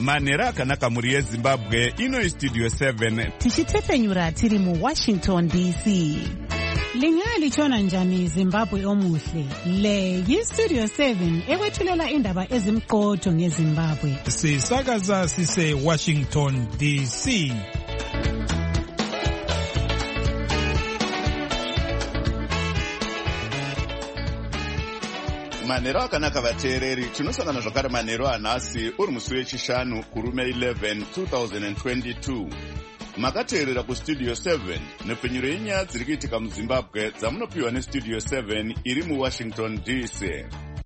manhero akanaka mhuri yezimbabwe. Ino Studio 7 tichitefenyura tiri muWashington DC. Lingalitshona njani Zimbabwe omuhle? Le yiStudio 7 ekwethulela indaba ezimqotho ngeZimbabwe. Sisakaza sise Washington DC. manhero akanaka vateereri. Tinosangana zvakare manhero anhasi uri musi wechishanu kurume 11 2022. Makateerera kuStudio 7 nepfenyuro yenyaya dziri kuitika muZimbabwe dzamunopiwa neStudio 7 iri muWashington DC.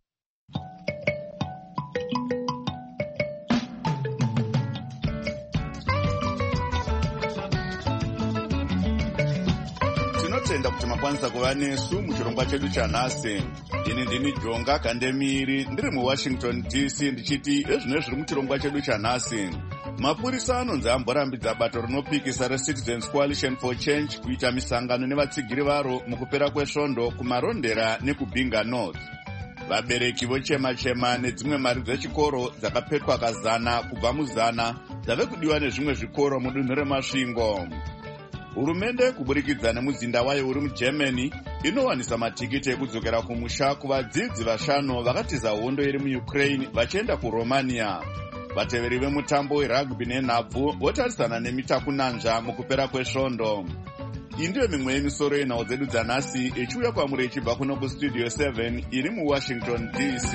Tinotenda kuti makwanisa kuva nesu muchirongwa chedu chanhasi. Ini ndini Jonga Kandemiri ndiri muWashington DC ndichiti ezvino zviri muchirongwa chedu chanhasi. Mapurisa anonzi amborambidza bato rinopikisa reCitizens Coalition for Change kuita misangano nevatsigiri varo mukupera kwesvondo kumarondera nekubinga North. Vabereki vochema-chema nedzimwe mari dzechikoro dzakapetwa kazana kubva muzana dzave kudiwa nezvimwe zvikoro mudunhu remasvingo. Hurumende kuburikidza nemuzinda wayo uri muGermany inowanisa matikiti ekudzokera kumusha kuvadzidzi 5 vakatiza hondo iri muUkraine vachienda kuRomania. Vateveri vemutambo werugby nenhabvu votarisana nemitakunanzva mukupera kwesvondo. Iyi ndiyo mimwe yemisoro yenhau dzedu dzanhasi ichiuya kwamuri ichibva kuno kuStudio 7 iri muWashington DC.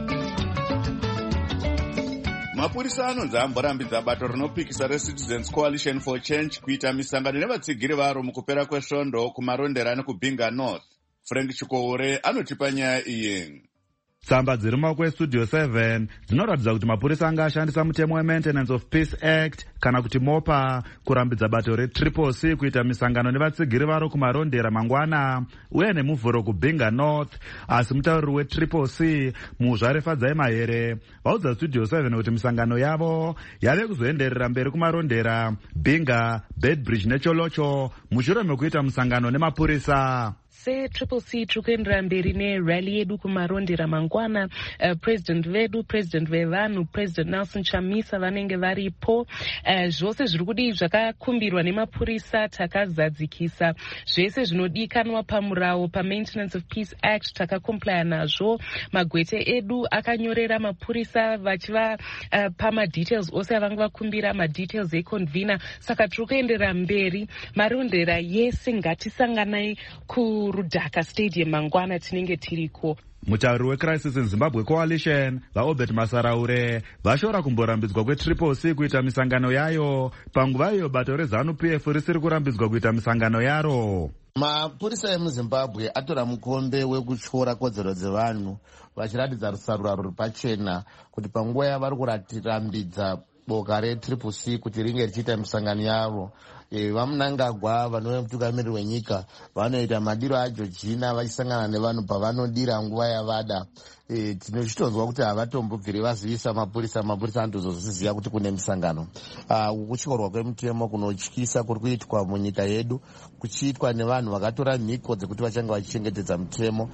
Mapurisa anonzi amborambidza bato rinopikisa reCitizens Coalition for Change kuita misangano nevatsigiri varo mukupera kwesvondo kumarondera nekubinga North. Frank Chikoure anotipa nyaya iyi. Tsamba dziri mumaoko eStudio 7 dzinoratidza kuti mapurisa anga ashandisa mutemo weMaintenance of Peace Act kana kuti MOPA kurambidza bato reCCC kuita misangano nevatsigiri varo kumarondera mangwana uye nemuvhuro kubinga North. Asi mutauriri weCCC Muzvarefadzai Mahere vaudza Studio 7 kuti misangano yavo yave kuzoenderera mberi kumarondera, Binga, Bedbridge neCholocho mushure mekuita musangano nemapurisa. seCCC tiri kuendera mberi nerally yedu kumarondera mangwana. President vedu, president vevanhu, President Nelson Chamisa vanenge varipo. Zvose zviri kudii zvakakumbirwa nemapurisa takazadzikisa. Zvese zvinodikanwa pamurawo paMaintenance of Peace Act takakomplaya nazvo. Magwete edu akanyorera mapurisa vachiva pamadetails ose avange vakumbira, madetails econvener. Saka tiri kuendera mberi marondera yese ngatisanganai kuRudhaka Stadium mangwana tinenge tiriko. Mutauriri weCrisis in Zimbabwe Coalition vaObert Masaraure vashora kumborambidzwa kweCCC kuita misangano yayo panguva iyo bato reZANU-PF risiri kurambidzwa kuita misangano yaro. Mapurisa emuZimbabwe atora mukombe wekutyora kodzero dzevanhu vachiratidza rusarura ruri pachena kuti panguva yavari kurambidza boka reCCC kuti ringe richiita misangano yavo. Vamunangagwa vanova mutungamiriri wenyika vanoita madiro aJorgina vachisangana nevanhu pavanodira nguva yavada. Tinochitonzwa kuti havatombobviri vazivisa mapurisa anotozozviziva kuti kune misangano. Kutyorwa kwemutemo kunotyisa kuri kuitwa munyika yedu kuchiitwa nevanhu vakatora mhiko dzekuti vachange vachichengetedza mutemo.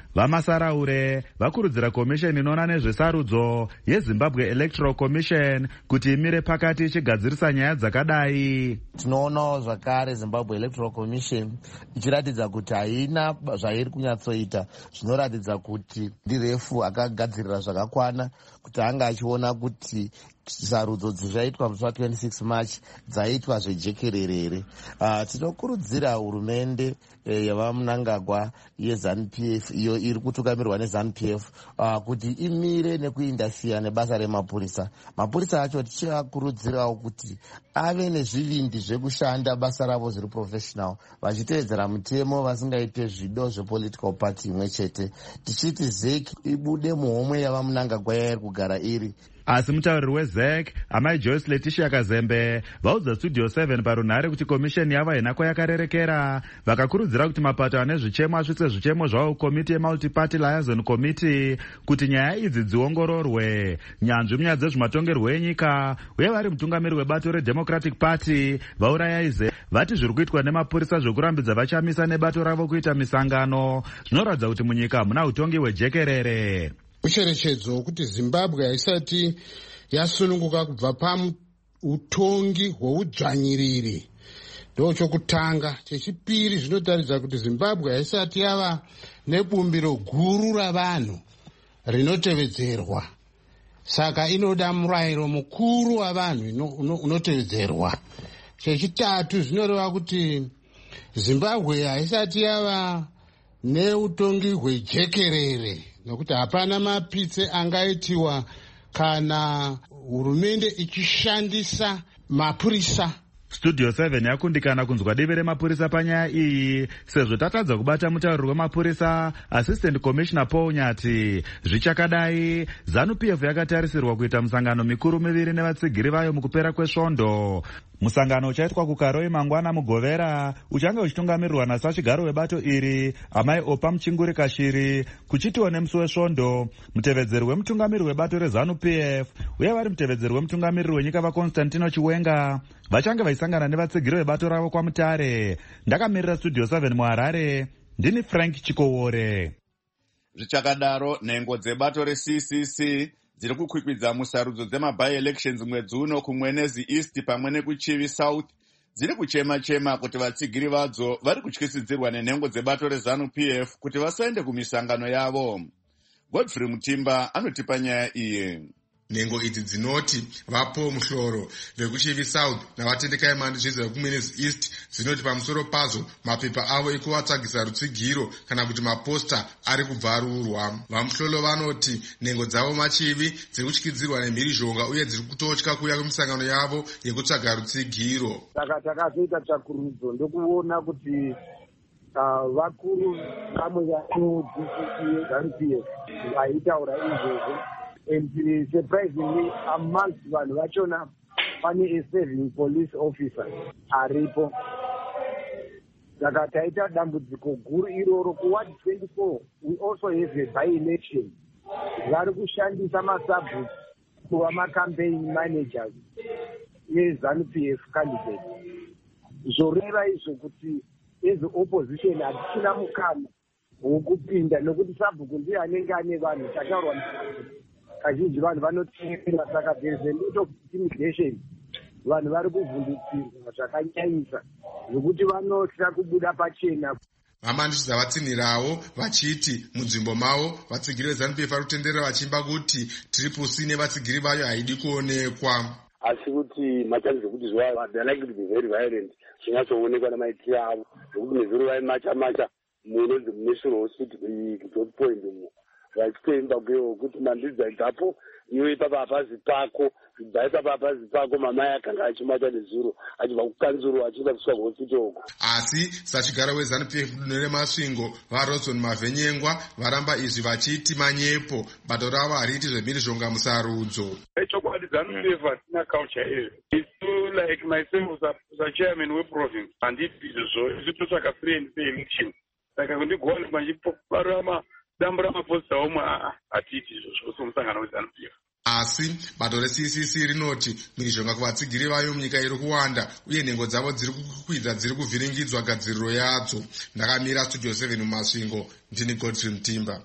Vamasaraure vakurudzira komisheni inoona nezvesarudzo yeZimbabwe Electoral Commission kuti imire pakati ichigadzirisa nyaya dzakadai. Tinoonawo zvakare Zimbabwe Electoral Commission ichiratidza kuti haina zvairi kunyatsoita, zvinoratidza kuti ndirefu akagadzirira zvakakwana kuti anga achiona kuti sarudzo dzichaitwa musi wa26 March dzaitwa zvejekerere. Tinokurudzira hurumende yavamunangagwa yeZANU-PF iyo iri kutungamirwa neZANU-PF kuti imire nekuindasiya nebasa remapurisa. Mapurisa acho tichivakurudzirawo kuti ave nezvivindi zvekushanda basa ravo zviri professional vachiteedzera mutemo vasingaite zvido zvepolitical party imwe chete. Tichiti ZEC ibude muhomwe yavamunangagwa yairi kugara iri. Asi mutauriri weZEC amai Joyce Letitia Kazembe vaudza Studio 7 parunhare kuti komisheni yavo haina kwayakarerekera. Vakakurudzira kuti mapato ane zvichemo asvitse zvichemo zvavo komiti yeMulti-Party Liaison Committee kuti nyaya idzi dziongororwe. Nyanzvi munyaya dzezvematongerwo enyika uye vari mutungamiri webato reDemocratic Party vauraya ZEC vati zviri kuitwa nemapurisa zvokurambidza vachamisa nebato ravo kuita misangano zvinoratidza kuti munyika hamuna utongi hwejekerere. Ucherechedzo kuti Zimbabwe haisati yasununguka kubva pautongi hweudzvanyiriri. Ndochokutanga. Chechipiri, zvinotaridza kuti Zimbabwe haisati yava nebumbiro guru ravanhu rinotevedzerwa. Saka inoda murayiro mukuru wavanhu unotevedzerwa. Chechitatu, zvinoreva kuti Zimbabwe haisati yava neutongi hwejekerere, nokuti hapana mapitse angaitiwa kana hurumende ichishandisa mapurisa. Studio 7 yakundikana kunzwa divi remapurisa panyaya iyi, sezvo tatadza kubata mutauriri wemapurisa Assistant Commissioner Paul Nyati. Zvichakadai, ZANU-PF yakatarisirwa kuita musangano mikuru miviri nevatsigiri vayo mukupera kwesvondo. Musangano uchaitwa kuKaroi mangwana mugovera, uchanga uchitungamirirwa nasachigaro webato iri Amai Opa Muchinguri Kashiri, kuchitiwa nemusi wesvondo mutevedzeri wemutungamiriri webato reZANU-PF uye vari mutevedzeri wemutungamiriri wenyika vaConstantino Chiwenga vachange vaisangana nevatsigiri vebato ravo kwaMutare. Ndakamirira Studio 7 muHarare, ndini Frank Chikowore. Zvichakadaro, nhengo dzebato reCCC dziri kukwikwidza musarudzo dzemabi-elections mwedzi uno kuMwenezi East pamwe nekuChivi South dziri kuchema-chema kuti vatsigiri vadzo vari kutyisidzirwa nenhengo dzebato reZANU-PF kuti vasaende kumisangano yavo. Godfrey Mutimba anotipa nyaya iyi. Nhengo idzi dzinoti vapo muhloro vekuChivi South navatendekai mandizviza vekuMwenezi East dzinoti pamusoro pazo mapepa avo ekuvatsvagisa rutsigiro kana kuti maposta ari kubva arurwa. Vamuhlolo vanoti nhengo dzavo machivi dziri kutyidzirwa nemhirizhonga uye dziri kutotya kuuya kumisangano yavo yekutsvaga rutsigiro. Saka takazoita tsvakurudzo ndokuona kuti vakuru vamwe vaDCC ZANU-PF vaitaura izvozvo. And surprisingly, amongst vanhu vachona pane a serving police officer aripo. Saka taita dambudziko guru iroro kuward 24. We also have a by-election. Vari kushandisa masabhuku kuva macampaign managers yeZANU-PF candidates. Zvoreva izvo kuti as opposition hatina mukana wokupinda nokuti sabhuku ndiye anenge ane vanhu takaurwa kazhinji vanhu vanoteerera. Saka there is a lot of intimidation. Vanhu vari kuvhundutsirwa zvakanyanyisa zvokuti vanotya kubuda pachena. Vamandishidza vatsinhirawo vachiti munzvimbo mavo vatsigiri veZANU-PF vari kutenderera vachimba kuti TCC nevatsigiri vayo haidi kuonekwa. Asi kuti machanisi ekuti they are likely to be very violent zvinatsoonekwa namaitiro avo zvokuti nezuro vaimacha-macha munonzi munational city dot point vachitoimba kuti mandidzaidapo iwe ipapa hapazi pako zibva ipapa hapazi pako mamai akanga achimacha nezuro achibva kukanzuro achienda kusvika kuhosipitoko. Asi sachigara weZANU-PF dunhu remasvingo vaRodzon Mavhenyengwa varamba izvi vachiti manyepo bato ravo hariiti zvemhirizhonga musarudzo. Chokwadi ZANU-PF hatina culture iyo. It's like myself as a chairman weprovince handiti izvozvo ichitotsvaka free and fair election. Saka kundigona manjiparama dambu ramaposta omwe hatiti izvozvo somusangano weZANU-PF. Asi bato reCCC rinoti mhirizhonga kuvatsigiri vayo munyika iri kuwanda uye nhengo dzavo dziri kukwidza dziri kuvhiringidzwa gadziriro yadzo. Ndakamira Studio 7 mumasvingo, ndini Godfrey Mutimba.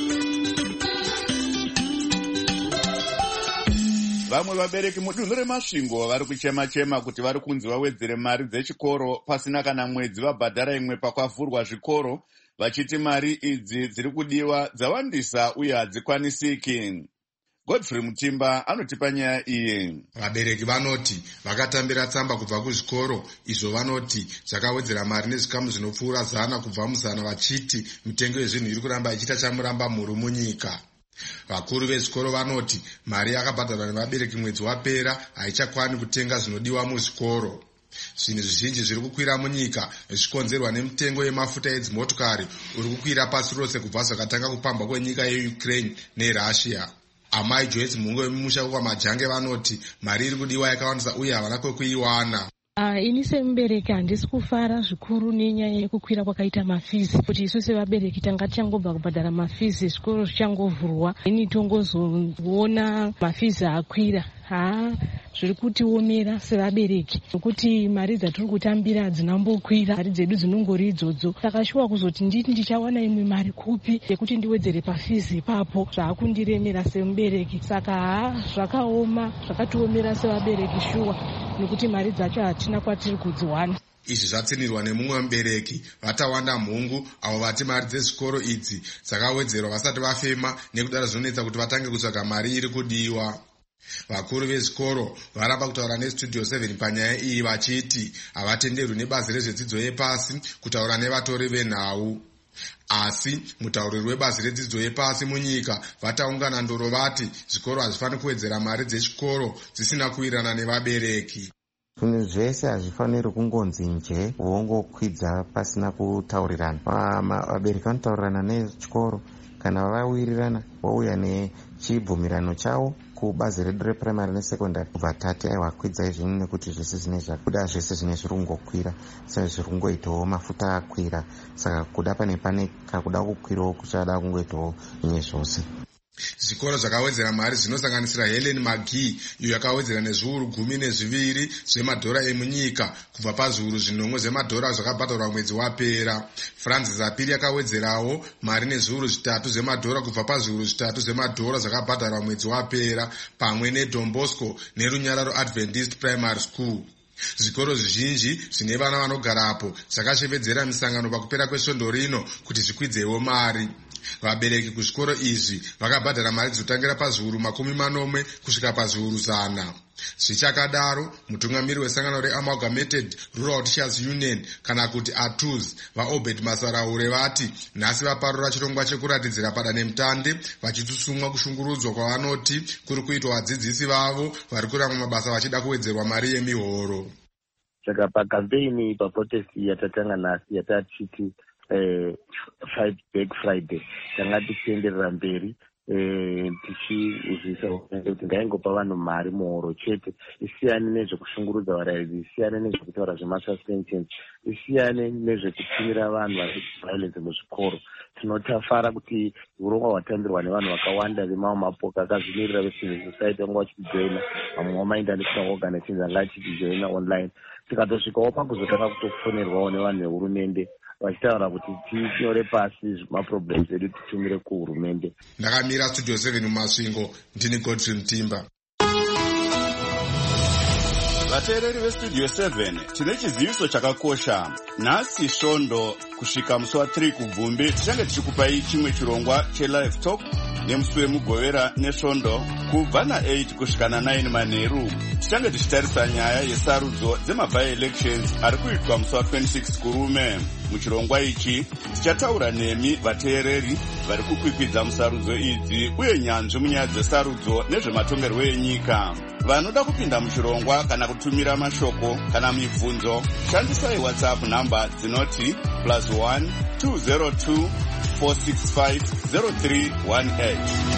Vamwe vabereki mudunhu remasvingo vari kuchema-chema kuti vari kunzi vawedzere mari dzechikoro pasina kana mwedzi vabhadhara imwe pakwavhurwa zvikoro, vachiti mari idzi dziri kudiwa dzawandisa uye hadzikwanisiki. Godfrey Mutimba anotipa nyaya iyi. Vabereki vanoti vakatambira tsamba kubva kuzvikoro izvo vanoti zvakawedzera mari nezvikamu zvinopfuura 100 kubva muzana vachiti mitengo yezvinhu iri kuramba ichiita chamuramba mhuru munyika. Vakuru vezvikoro vanoti mari yakabhadharwa nevabereki mwedzi wapera haichakwani kutenga zvinodiwa muzvikoro. Zvinhu zvizhinji zviri kukwira munyika zvichikonzerwa nemitengo yemafuta edzimotokari uri kukwira pasi rose kubva zvakatanga kupambwa kwenyika yeUkraine neRussia. Amai Joyce Mungo wemumusha kwamajange vanoti mari iri kudiwa yakawandisa uye havana kwekuiwana. Ini semubereki handisi kufara zvikuru nenyaya yekukwira kwakaita mafizi, kuti isu sevabereki tanga tichangobva kubhadhara mafizi zvikoro zvichangovhurwa ini tongozoona mafizi akwira. zviri kutiomera sevabereki, nokuti mari dzatiri kutambira dzinambokwira, mari dzedu dzinongori idzodzo. Saka shuwa kuzoti nditi ndichawana imwe mari kupi yekuti ndiwedzere pafizi ipapo, zvaakundiremera semubereki. Saka zvakaoma, zvakatiomera sevabereki shuwa, nokuti mari dzacho hatina kwatiri kudziwana. Izvi zvatsinirwa nemumwe mubereki. Vatawanda mhungu avo vati mari dzezvikoro idzi dzakawedzerwa vasati vafema, nekudaro zvinonetsa kuti vatange kutsvaga mari iri kudiwa. Vakuru vezvikoro varamba kutaura nestudio 7 panyaya iyi vachiti havatenderwi nebazi rezvedzidzo yepasi kutaura nevatori venhau. Asi mutauriri webazi redzidzo yepasi munyika vataungana ndoro vati zvikoro hazvifaniri kuwedzera mari dzechikoro dzisina kuwirirana nevabereki. Zvinhu zvese hazvifaniri kungonzi nje vongokwidza pasina kutaurirana. Vabereki vanotaurirana nechikoro, kana vawirirana vauya nechibvumirano chavo kubazi redu reprimary nesekondari vatati aiwakwidza izvini, nekuti zvese zvine zvakuda, zvese zvine zvirungokwira, saka zvirungoitawo mafuta akwira, saka kuda pane kakuda kukwirawo kuchada kungoitawo imwe zvose. Zvikoro zvakawedzera mari zvinosanganisira Helen Magi iyo yakawedzera nezviuru 12 zvemadhora emunyika kubva pazviuru 9 zvemadhora zvakabhadharwa mwedzi wapera. Francis Apiri yakawedzerawo mari nezviuru 3 zvemadhora kubva pazviuru 3 zvemadhora zvakabhadharwa mwedzi wapera, pamwe neDon Bosco neRunyararo Adventist Primary School. Zvikoro zvizhinji zvine vana vanogarapo zvakashevedzera misangano pakupera kwesvondo rino kuti zvikwidzewo mari. Vabereki kuzvikoro izvi vakabhadhara mari dzotangira pazviuru 40 kusvika pazviuru 100. Zvichakadaro, mutungamiri wesangano reAmalgamated Rural Teachers Union kana kuti ATUS vaObed Masaraure vati nhasi vaparura chirongwa chekuratidzira padandemutande vachitusumwa kushungurudzwa kwavanoti kuri kuitwa vadzidzisi vavo vari kuramba mabasa vachida kuwedzerwa mari yemihoro. Saka pakampeni paprotest yatatanga nhasi yatachiti Fight Back Friday, tanga tichienderera mberi tichiuzvisa kuti ngaingopa vanhu mari muhoro chete, isiyane nezvekushungurudza varairidzi, isiyane nezvekutaura zvemasuspensions, isiyane nezvekutumira vanhu vaviolence muzvikoro. Tinotafara kuti urongwa hwatambirwa nevanhu vakawanda vemamwe mapoka akazvimirira vecivil society vanga vachijoina, vamwe vamainda national organizations anga achijoina online. Tikatosvikawo pakuzotanga kutofonerwawo nevanhu vehurumende vachitaura kuti tinyore pasi maproblems edu titumire kuhurumende. Ndakamira studio 7 mumasvingo, ndini Godfrey Mtimba. Vateereri vestudio 7 tine chiziviso chakakosha. Nhasi svondo kusvika musi wa3 kubvumbi tichange tichikupai chimwe chirongwa chelive talk nemusi wemugovera nesvondo kubva na8 kusvika na9 manheru. Tichange tichitarisa nyaya yesarudzo dzema-by-elections ari kuitwa musi wa26 kurume. Muchirongwa ichi tichataura nemi vateereri vari kukwikwidza musarudzo idzi uye nyanzvi munyaya dzesarudzo nezvematongerwo enyika. Vanoda kupinda muchirongwa kana kutumira mashoko kana mibvunzo, shandisai WhatsApp namba dzinoti +1 202 465 0318.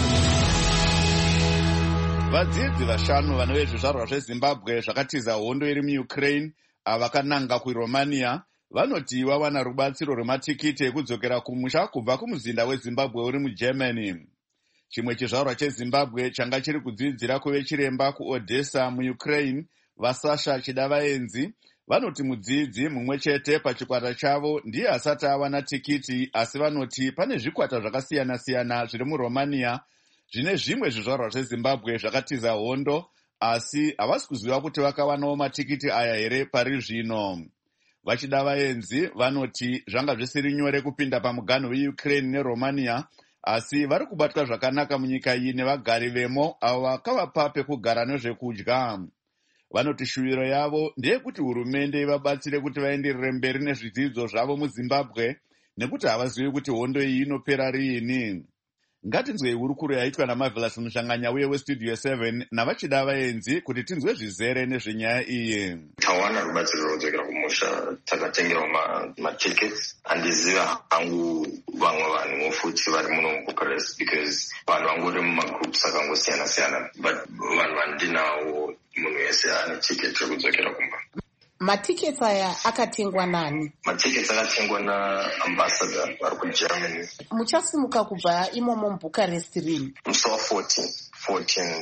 Vadzidzi vashanu vane vezvizvarwa zveZimbabwe zvakatiza hondo iri muUkraine avakananga kuRomania vanoti vawana rubatsiro rwematikiti ekudzokera kumusha kubva kumuzinda weZimbabwe uri muGermany. Chimwe chizvarwa cheZimbabwe changa chiri kudzidzira kuve chiremba kuOdessa muUkraine, vaSasha Chidavaenzi vanoti mudzidzi mumwe chete pachikwata chavo ndiye asati awana tikiti, asi vanoti pane zvikwata zvakasiyana-siyana zviri muRomania zvine zvimwe zvizvarwa zveZimbabwe zvakatiza hondo, asi havasi kuziva kuti vakawanawo matikiti aya here pari zvino. Vachidavaenzi vanoti zvanga zvisiri nyore kupinda pamuganhu weUkraine neRomania, asi vari kubatwa zvakanaka munyika iyi nevagari vemo avo vakavapa pekugara nezvekudya. Vanoti shuviro yavo ndeyekuti hurumende ivabatsire kuti vaenderere mberi nezvidzidzo zvavo muZimbabwe, nekuti havazivi kuti hondo iyi inopera riini. Ngatinzwei hurukuro yaitwa naMarvelous Mushanganya uye westudio 7 navachidavaenzi kuti tinzwe zvizere nezvenyaya iyi. Tawana rubatsiro rwekudzokera kumusha, takatengerwa matickets. Handiziva hangu vamwe vanhu futi vari muno muBucharest because vanhu vangori mumagroups akangosiyana-siyana, but vanhu vandinawo munhu wese ane ticket rekudzokera kumba. Matiketi aya akatengwa nani? Matiketi akatengwa naambassador vari kuGermany. Muchasimuka kubva imomo muBucharest rini? Musi wa14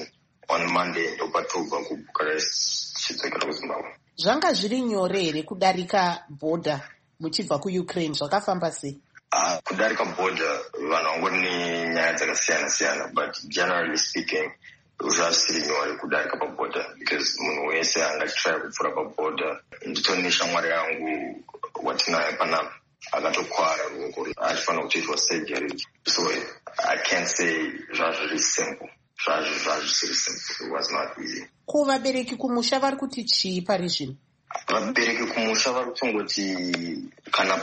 on Monday ndopatuka kuBucharest chidzokera kuZimbabwe. Zvanga zviri nyore here kudarika border muchibva kuUkraine? Zvakafamba sei? Kudarika border vanhu vangori nenyaya dzakasiyana-siyana, but generally speaking zvasiri nyore kudarika paborder because munhu wese angatry kupfuura paborder. Nditori neshamwari yangu watinaye panapa akatokwara ruoko achifanira kutoitwa surgery, so I can't say zvazviri simple. Zvazvisiri simple. It was not easy. Ko vabereki kumusha vari kuti chii pari zvino? Vabereki kumusha vari kutongoti kana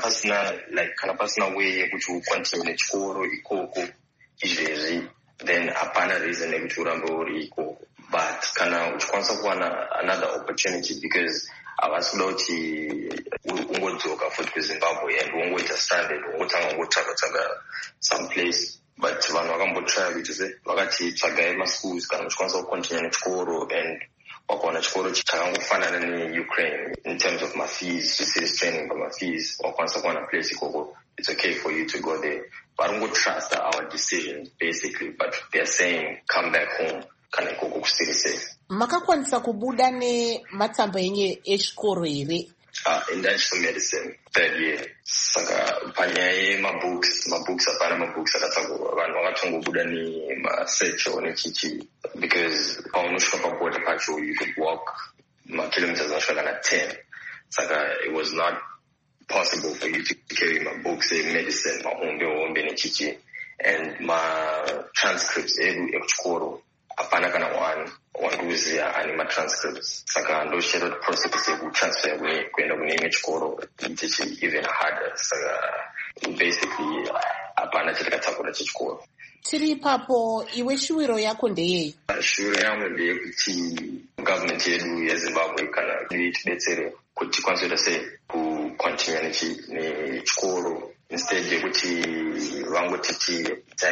pasina way yekuti ukontinue nechikoro ikoko izvezvi, then hapana reason yekuti urambe uri ikoko. But kana uchikwanisa kuwana another opportunity, because havasi kuda kuti ungodzoka futi kuZimbabwe and ungoita standard ungotanga ungotsvaga some place. But vanhu vakambotry kuti vakati tsvagai maschools kana uchikwanisa kukontinue nechikoro, and wakaona chikoro chakangofanana neUkraine in terms of my fees, just training by my fees, wakwanisa kuwana place ikoko, it's okay for you to go there. But don't trust our decisions basically, but they're saying come back home kana ikoko kusiri safe. Makakwanisa kubuda nematsamba enye echikoro here? Industrial medicine, 3rd year. Saka panyaya yemabooks hapana mabooks akatsvakurwa. Vanhu vakatongobuda nemasearch nechichi, because paunosvika paborder pacho you could walk makilometers anosvika kana 10. Saka it was not possible for you to carry mabooks medicine, mahombe nechichi, and transcripts edu ekuchikoro hapana kana wanduziya ani matranscripts. Saka ndoshera process yekutransfer kuenda kune imwe chikoro itichi even harder. Saka basically hapana chatakataura chechikoro. Tiri ipapo, iwe shuwiro yako ndeyei? Shuwiro yangu ndeyekuti government yedu yeZimbabwe kana itidetsere kuti tikwanise kuita sei kucontinue nechikoro instead yekuti vangotiti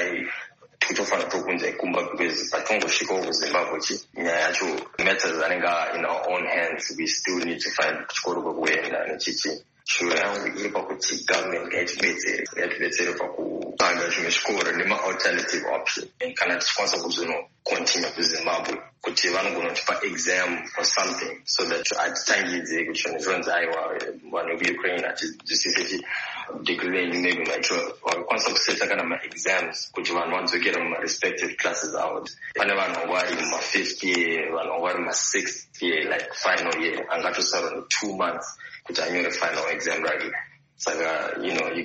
titofanira tokunza ikumba, because patongosvikawo kuZimbabwe nyaya yacho matters anenge in our own hands. We still need to find chikoro kwekuenda nechichi. Shuwiro yangu iri pakuti government ngaitidetsere pakupanga zvimwe zvikoro nema-alternative option, kana tichikwanisa kuzonocontinue kuZimbabwe kuti vanogonotipa exam or something, so that hatitangidze kuti zvinhu zvonzi aiwa vanhu vekuUkraine hatizwisisi degree renyu maybe vakwanisa kuseta kana ma-exams kuti vanhu vadzokera muma-respective classes avo. Pane vanhu vari muma-5th year, vanhu vari muma-6th year, like final year, angatosara no2 months kuti anyore final exam rake. Saka you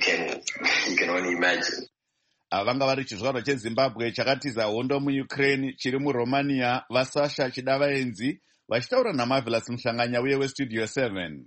can only imagine. Vanga vari chizvarwa cheZimbabwe chakatiza hondo muUkraine chiri muRomania, vaSasha Chidavaenzi vachitaura naMarvelous Muhlanganya uye weStudio 7.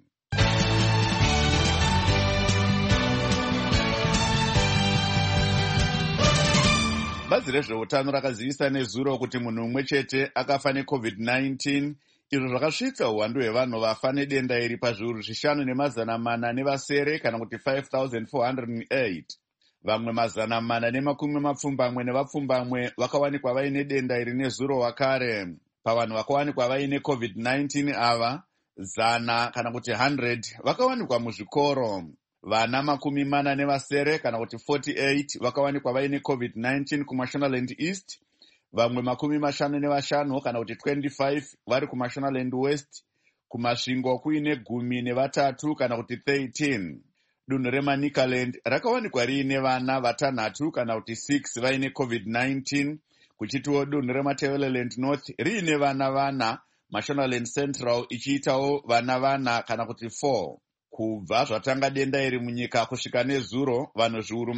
Bazi rezveutano rakazivisa nezuro kuti munhu mumwe chete akafa neCovid-19, izvo zvakasvitsa uwandu hwevanhu vafa nedenda iri pazviuru 5,400 kana kuti 5,408. Vamwe 420 nevapfumbamwe vakawanikwa vaine denda iri nezuro wakare. Pavanhu vakawanikwa vaine COVID-19 ava, 100 kana kuti 100 vakawanikwa muzvikoro. Vana 40 kana kuti 48 vakawanikwa vaine COVID-19 kuMashonaland East, vamwe 55 kana kuti 25 vari kuMashonaland West, kumasvingo kuine 13 kana kuti 13. Dunhu reManicaland rakawanikwa riine vana 6 kana kuti 6 vaine COVID-19, kuchitiwo dunhu reMatabeleland North riine vana, Mashonaland Central ichiitawo vana kana kuti 4. Kubva zvatanga denda iri munyika kusvika nezuro, vanhu zviuru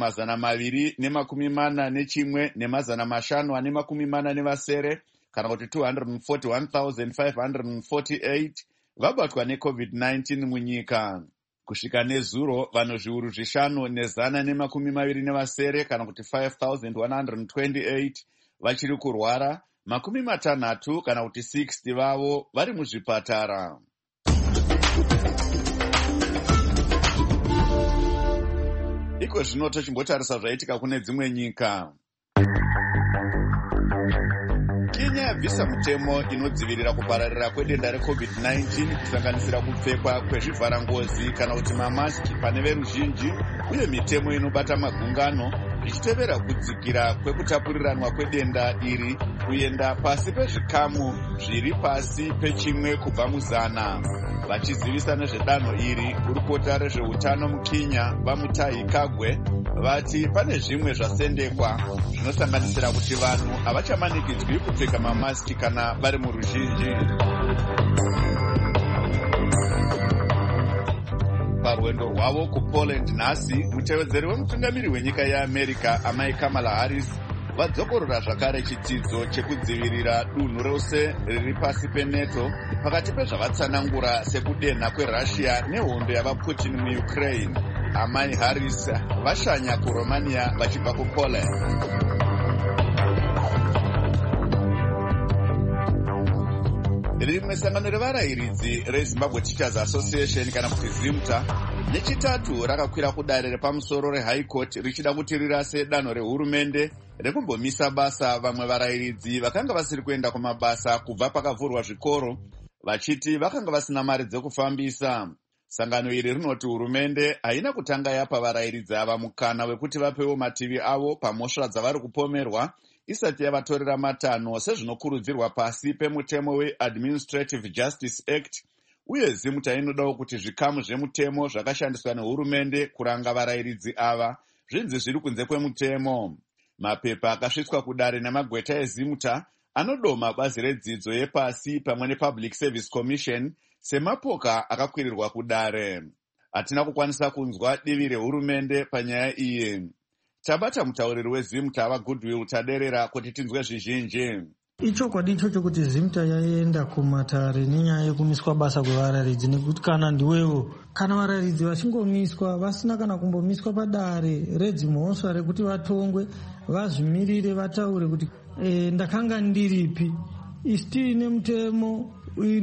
241 ne547 kana kuti 241,548 vabatwa neCovid-19 munyika. Kusvika nezuro, vanhu zviuru 5,127 kana kuti 5,128 vachiri kurwara, 60 kana kuti 60 vavo vari muzvipatara. Iko zvino tochimbotarisa zvaitika kune dzimwe nyika. Kenya yabvisa mutemo inodzivirira kupararira kwedenda reCovid-19 kusanganisira kupfekwa kwezvivharangozi kana kuti mamasiki pane veruzhinji, uye mitemo inobata magungano zvichitevera kudzikira kwekutapuriranwa kwedenda iri kuenda pasi pezvikamu zviri pasi pechimwe kubva muzana. Vachizivisa nezvedanho iri, kurukota rezveutano muKenya Vamutahi Kagwe vati pane zvimwe zvasendekwa zvinosanganisira kuti vanhu havachamanikidzwi kupfeka mamasiki kana vari muruzhinji. Parwendo rwavo kuPoland nhasi, mutevedzeri wemutungamiri wenyika yeAmerica amai Kamala Harris vadzokorora zvakare chidzidzo chekudzivirira dunhu rose riri pasi peNATO pakati pezvavatsanangura sekudenha kweRussia nehondo yavaPutin muUkraine. Amai Harris vashanya kuRomania vachibva kuPoland. Rimwe sangano revarayiridzi reZimbabwe Teachers Association kana kuti ZIMTA nechitatu rakakwira kudare repamusoro reHigh Court richida kuti rirase danho rehurumende rekumbomisa basa vamwe varayiridzi vakanga vasiri kuenda kumabasa kubva pakavhurwa zvikoro vachiti vakanga vasina mari dzekufambisa. Sangano iri rinoti hurumende haina kutanga yapa varayiridzi ava mukana wekuti vapewo mativi avo pamhosva dzavari kupomerwa isati yavatorera matanho sezvinokurudzirwa pasi pemutemo weAdministrative Justice Act, uye ZIMTA inodawo kuti zvikamu zvemutemo zvakashandiswa nehurumende kuranga varayiridzi ava zvinzi zviri kunze kwemutemo. Mapepa akasvitswa kudare nemagweta eZIMTA anodoma bazi redzidzo yepasi pamwe nePublic Service Commission semapoka akakwirirwa kudare. Hatina kukwanisa kunzwa divi rehurumende panyaya iyi. Tabata mutauriri weZIMTA vaGoodwill Taderera kuti tinzwe zvizhinji. Ichokwadi ichocho kuti ZIMTA yaenda kumatare nenyaya yekumiswa basa kwevarayiridzi, nekuti kana ndiwewo kana varayiridzi vachingomiswa vasina kana kumbomiswa padare redzimhosva rekuti vatongwe, vazvimirire, vataure kuti ndakanga ndiripi. Isi tiine mutemo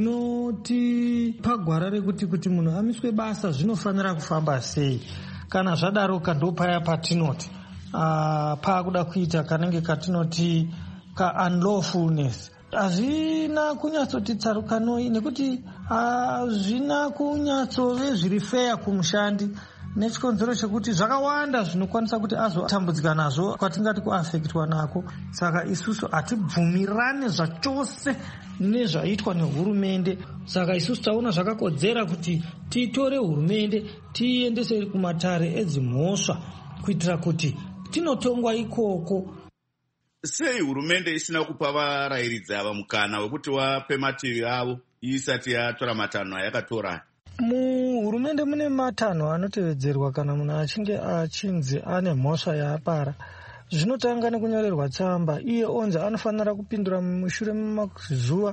inoti pagwara rekuti munhu amiswe basa zvinofanira kufamba sei. Kana zvadaroka ndopaya patinoti paakuda kuita kanenge katinoti ka-unlawfulness. Hazvina kunyatsoti tsarukanoi nekuti hazvina kunyatsove zviri fair kumushandi, nechikonzero chekuti zvakawanda zvinokwanisa kuti azotambudzika nazvo kwatingati kuafektwa nako. Saka isusu hatibvumirane zvachose nezvaitwa nehurumende. Saka isusu taona zvakakodzera kuti titore hurumende tiendese kumatare edzimhosva kuitira kuti tinotongwa ikoko. Sei hurumende isina kupa varayiridzi ava mukana wekuti vape mativi avo isati yatora matanho ayakatora? Muhurumende mune matanho anotevedzerwa kana munhu achinge achinzi ane mhosva yaapara. Zvinotanga nekunyorerwa tsamba, iye onzi anofanira kupindura mushure memazuva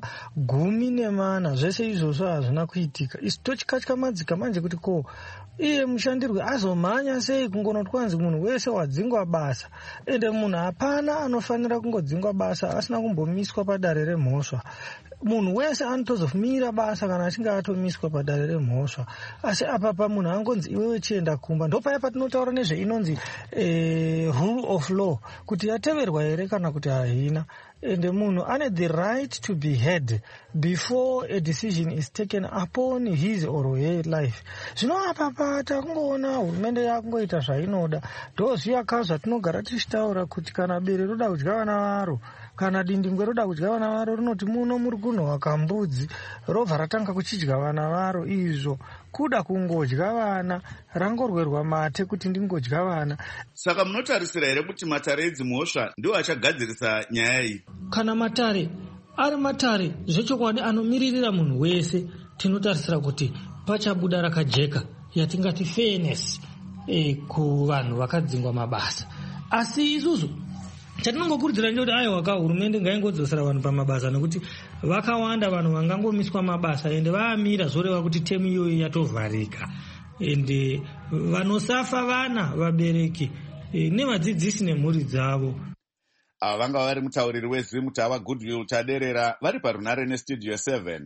14. Zvese izvozvo hazvina kuitika. Isi tochikatyamadzika manje kuti ko iye mushandirwe azomhanya sei kungonoti kwanzi munhu wese wadzingwa basa, ende munhu hapana anofanira kungodzingwa basa asina kumbomiswa padare remhosva. Munhu wese anotozomira basa kana achinge atomiswa padare remhosva. Asi apa munhu angonzi iwewe chienda kumba. Ndopaya patinotaura nezveinonzi rule of law, kuti yateverwa here kana kuti haina. Ende munhu ane the right to be heard before a decision is taken upon his or her life. Zvino apa takungoona hurumende yakungoita zvainoda. Ndozviyaka zvatinogara tichitaura kuti kana bere roda kudya vana varo, kana dindingwe roda kudya vana varo, rinoti muno muri kunhwa kambudzi, robva ratanga kuchidya vana varo. Izvo kuda kungodya vana, rangorwerwa mate kuti ndingodya vana. Saka munotarisira here kuti matare edzimhosva ndiwo achagadzirisa nyaya iyi? Kana matare ari matare zvechokwadi anomiririra munhu wese, tinotarisira kuti pachabuda rakajeka yatingati fairness kuvanhu vakadzingwa mabasa. Asi isusu chatinongokurudzira ndoti aiwa hurumende ngaingodzosera vanhu pamabasa, nekuti vakawanda vanhu vangangomiswa mabasa ende vaamira zoreva kuti temu iyoyi yatovharika. Ende vanosafa vana, vabereki nevadzidzisi nemhuri dzavo. Ava vanga vari mutauriri weZIMTA vaGoodwill Taderera vari parunare neStudio 7.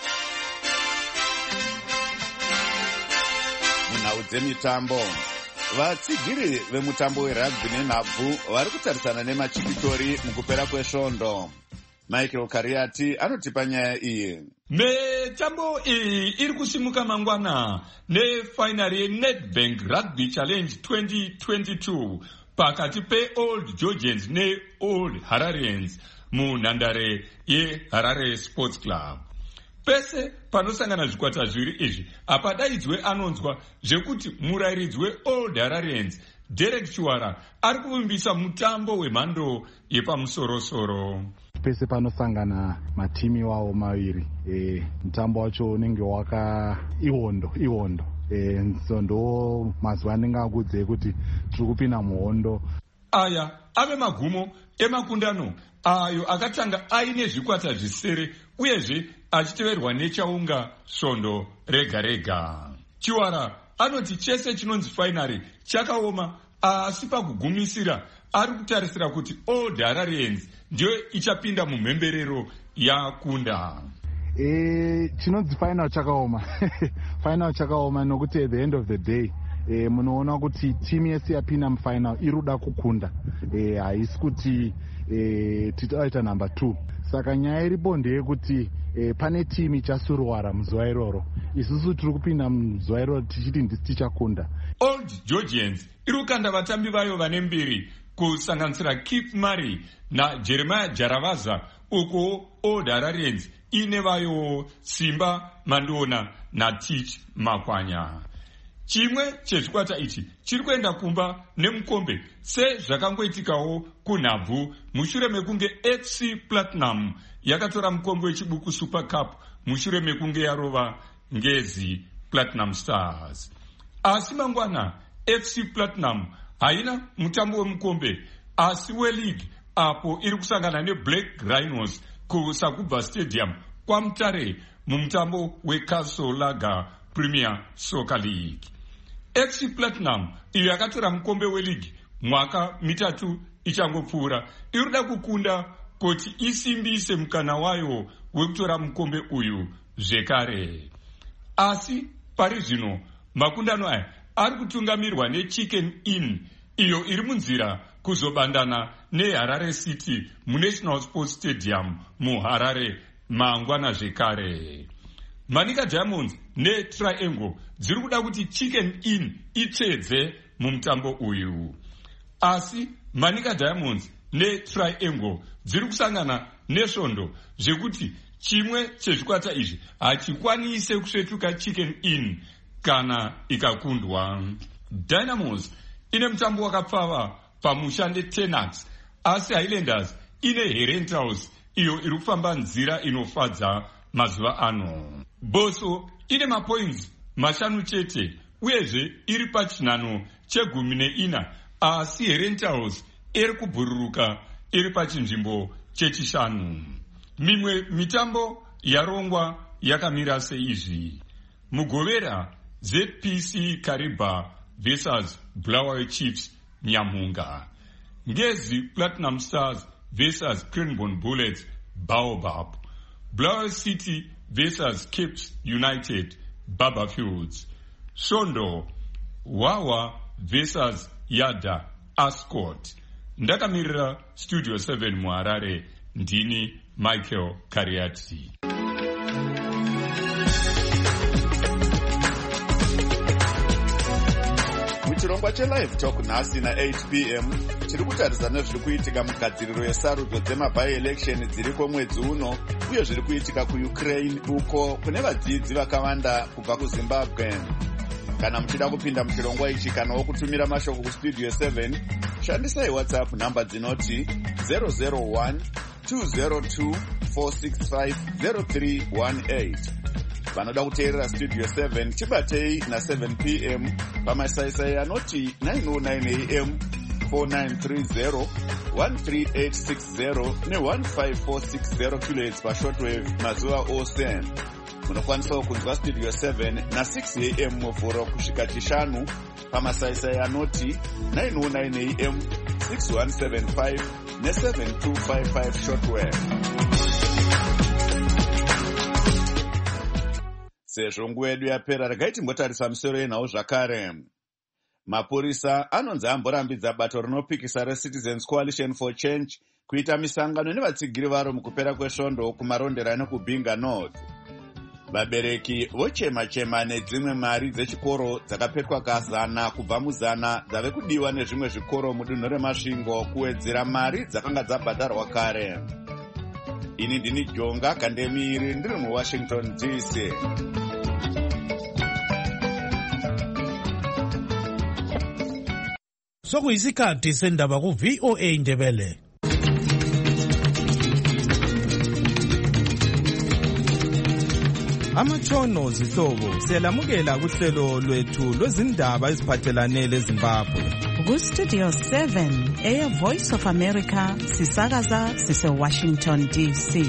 Munhau dzemitambo, vatsigiri vemutambo werugby nenhabvu vari kutarisana nemachipitori mukupera kwesvondo. Michael Kariati anotipa nyaya iyi. Mitambo iyi iri kusimuka mangwana nefainari yeNedbank Rugby Challenge 2022. pakati peOld Georgians neOld Hararians munhandare yeHarare Sports Club. Pese panosangana zvikwata zviri izvi apadaidzwe anonzwa zvekuti murayiridzi weOld Hararians Derek Chiwara ari kuvimbisa mutambo wemhando yepamusorosoro. Pese panosangana matimi wawo maviri, mutambo wacho unenge waka ihondo. So ndo mazuva ndingakuudze kuti tiri kupinda muhondo. Aya ave magumo emakundano ayo akatanga aine zvikwata zvisere uyezve achiteverwa nechaunga svondo rega rega. Chiwara anoti chese chinonzi fainari chakaoma, asi pakugumisira ari kutarisira kuti Old Hararians ndiyo ichapinda mumhemberero yakunda. Chinonzi final chakaoma. Final chakaoma nokuti at the end of the day munoona kuti timu yese yapinda mufinal iruda kukunda, haisi kuti titaita number 2. Saka nyaya iripo ndeyekuti pane timu ichasurwara muzuva iroro. Isusu tiri kupinda muzuva iroro tichiti ndisi tichakunda. Old Georgians iri kukanda vatambi vayo vane mbiri kusanganisira Keith Murray naJeremiah Jaravaza, uko Old Hararians ine vayo Simba Mandona naTeach Makwanya. Chimwe chezvikwata ichi chiri kuenda kumba nemukombe sezvakangoitikawo kunhabvu mushure mekunge FC Platinum yakatora mukombe wechibuku Super Cup mushure mekunge yarova Ngezi Platinum Stars. Asi mangwana FC Platinum haina mutambo wemukombe asi weLeague, apo iri kusangana neBlack Rhinos kuSakubva Stadium kwaMutare mumutambo weCastle Lager Premier Soccer League. FC Platinum iyo yakatora mukombe weLeague mwaka mitatu ichangopfuura irikuda kukunda kuti isimbise mukana wayo wekutora mukombe uyu zvekare. Asi pari zvino makundano aya ari kutungamirwa neChicken Inn iyo iri munzira kuzobandana neHarare City muNational Sports Stadium muHarare mangwana zvekare. Manika Diamonds neTriangle dziri kuda kuti Chicken Inn itsvedze mumutambo uyu. Asi Manika Diamonds neTriangle dziri kusangana nesvondo zvekuti chimwe chezvikwata izvi hachikwanise kusvetuka Chicken Inn kana ikakundwa. Dynamos ine mutambo wakapfava pamushande Tenax, asi Highlanders ine Herentals iyo iri kufamba nzira inofadza mazuva ano. Boso ine mapoints 5 chete uyezve iri pachinhano che14, asi Herentals iri kubhururuka iri pachinzvimbo che5. Mimwe mitambo yarongwa yakamira seizvi: Mugovera ZPC Kariba vs Bulawayo Chiefs Nyamunga, Ngezi Platinum Stars vs Cranbourne Bullets Baobab, Bulawayo City vs Capes United Barberfields, Shondo Wawa vs Yada Ascot. Ndakamirira Studio 7 muHarare, ndini Michael Kariati. Muchirongwa cheLive Talk nhasi na8 p.m. chiri kutarisa nezviri kuitika mugadziriro yesarudzo dzemaby-election dziriko mwedzi uno uye zviri kuitika kuUkraine uko kune vadzidzi vakawanda kubva kuZimbabwe. Kana muchida kupinda muchirongwa ichi kanawo kutumira mashoko kustudio 7, shandisai WhatsApp nhamba dzinoti 001 202 465 0318. Vanoda kuteerera Studio 7 chibatei na7 p.m. pamasaisai anoti 909 am 4930 13860 ne15460 kHz pashortwave mazuva ose. Munokwanisawo kunzwa Studio 7 na6 am muvhuro kusvika 5 pamasaisai anoti 909 am 6175 ne7255 shortwave. Sezvo nguva yedu yapera, regai timbotarisa misoro yenhau zvakare. Mapurisa anonzi amborambidza bato rinopikisa reCitizens Coalition for Change kuita misangano nevatsigiri varo mukupera kwesvondo kumarondera nekubinga North. vabereki vochema-chema nedzimwe mari dzechikoro dzakapetwa kazana kubva muzana dzave kudiwa nezvimwe zvikoro mudunhu remasvingo kuwedzera mari dzakanga dzabhadharwa kare. Ini ndini Jonga Kandemiri ndiri muWashington DC. Sokuyisikhathi sendaba ku-VOA Ndebele. Amatshono zihlobo siyalamukela kuhlelo lwethu lwezindaba eziphathelane leZimbabwe. Ku-Studio 7 Voice of America sisakaza sise-Washington DC.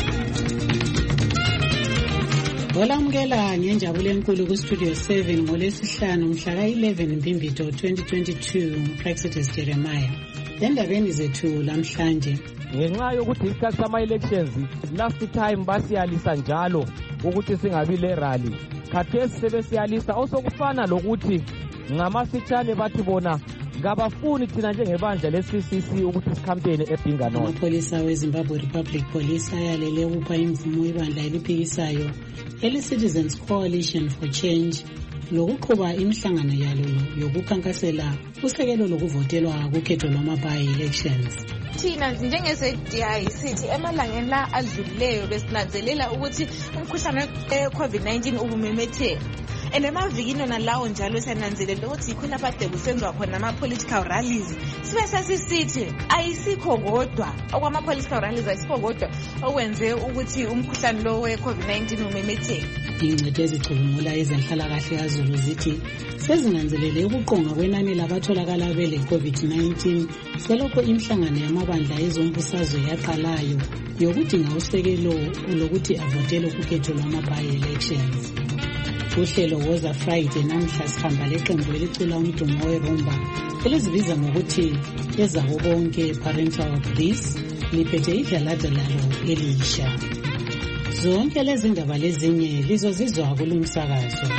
Olamukela ngenjabulo enkulu ku-Studio 7 ngolwesihlanu mhla ka-11 Mbimbito 2022 Praxedes Jeremiah. Endabeni zethu lamhlanje, ngenxa yokuthi isikhathi sama-elections last time basiyalisa njalo ukuthi singabi le rally, khathesi sebesiyalisa osokufana lokuthi ngamafitshane bathi bona ngabafuni thina njengebandla le-CCC ukuthi sikhampeyine eBinganon. Amapholisa weZimbabwe Republic Police ayalele ukupha imvumo ibandla eliphikisayo eli-Citizens Coalition for Change lokuqhuba imihlangano yalo yokukhankasela usekelo lokuvotelwa kukhetho lwama-by-elections. Thina njenge-ZDI sithi emalangeni la adlulileyo besinanzelela ukuthi umkhuhlane we-COVID-19 ubumemetheka. And emavikini nalawo njalo siyananzelela ukuthi yikho lapha kade kusenziwa khona ama-political rallies. Sibe sesisithi ayisikho kodwa okwama-political rallies ayisikho kodwa okwenze ukuthi umkhuhlane lo we-COVID-19 umemetheke. Ingcwethi ezicubungula ezenhlalakahle kaZulu zithi sezinanzelele ukuqonga kwenani labatholakala bele-COVID-19 selokho imihlangano yamabandla ezombusazwe yaqalayo yokudinga usekelo lokuthi avotele kukhetho lwama-by-elections. Uhlelo woza Friday namhla sihamba leqembu elicula umdumo werumba elizibiza ngokuthi ezabo bonke Parental Bliss liphethe idlalaja lalo elisha. Zonke lezi ndaba lezinye lizozizwa kulumsakazo.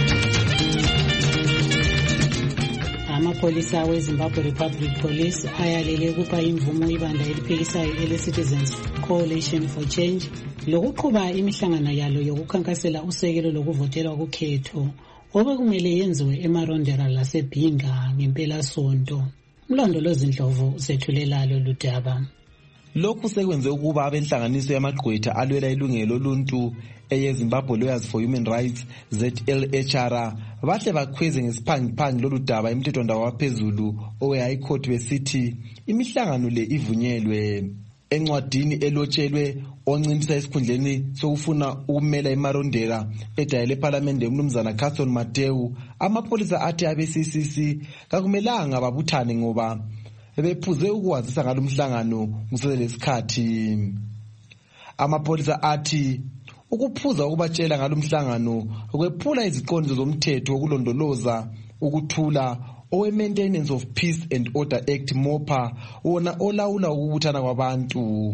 Amapholisa weZimbabwe Republic Police ayalele ukupha imvumo ibandla eliphikisayo ele-Citizens Coalition for Change lokuqhuba imihlangano yalo yokukhankasela usekelo lokuvotelwa kukhetho obekumele yenziwe eMarondera laseBinga ngempelasonto. Mlondolozi Ndlovu usethulela lolu daba. Lokhu sekwenze ukuba abenhlanganiso yamagqwetha alwela ilungelo loluntu eyeZimbabwe Lawyers for Human Rights ZLHR bahle bakhweze ngesiphangiphangi lolu daba emthethwandaba waphezulu owe-High Court besithi imihlangano le ivunyelwe. Encwadini elotshelwe onciphisa esikhundleni sokufuna ukumela eMarondera edayele eParliament uMnumzana Carson Mateu, amapholisa athi abe-CCC kakumelanga babuthane ngoba bephuze ukwazisa ngalomhlangano kuselesikhathi. Amapholisa athi ukuphuza ukubatshela ngalomhlangano kwephula iziqondiso zomthetho wokulondoloza ukuthula owe-Maintenance of Peace and Order Act MOPA wona olawula ukubuthana kwabantu.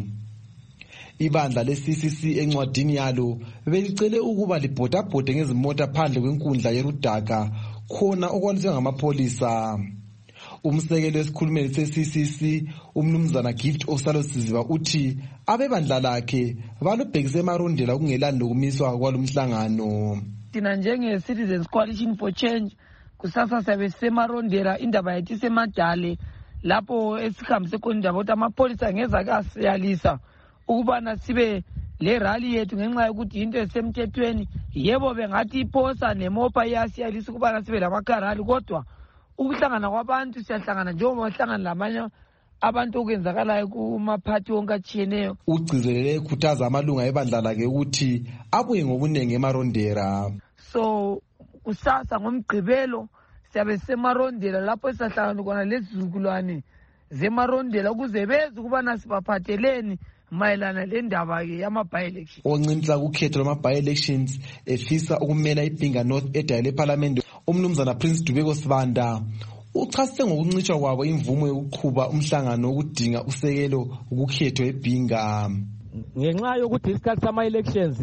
Ibandla le-CCC encwadini yalo belicele ukuba libhodabhode ngezimota phandle kwenkundla yerudaka khona okwaliswe ngamapholisa. Umsekeli wesikhulumeli se-CCC uMnumzana Gift Osalosiziba uthi abebandla lakhe balubhekise eMarondera kungelani lokumiswa kwalomhlangano. Thina njenge-Citizens Coalition for Change kusasa siyabe seMarondera indaba yethu isemadale lapho esikhambise khona indaba ukuthi amapholisa ngeza kasiyalisa ukubana sibe le rally yethu ngenxa yokuthi into esemthethweni. Yebo bengathi iphosa neMOPA iyasiyalisa ukubana sibe lamakarali kodwa ukuhlangana kwabantu siyahlangana njengoba bahlangana lamanye abantu okwenzakalayo kumaphathi wonke atshiyeneyo. Ugcizelele ekhuthaza amalunga ebandla lakhe ukuthi abuye ngobunengi eMarondera. So kusasa ngomgqibelo siyabe seMarondera lapho sisahlangana khona lezizukulwane zeMarondera ukuze beze ukubana sibaphatheleni mayelana le ndaba ke yama-by-elections. Oncinisa kukhetho lwama-by-elections efisa ukumela iBinga North edayele eParliament uMnumzana Prince Dubeko Sibanda uchasise ngokuncitshwa kwabo imvumo yokuqhuba umhlangano wokudinga usekelo ukukhetho eBinga. Ngenxa yokuthi isikhathi sama-elections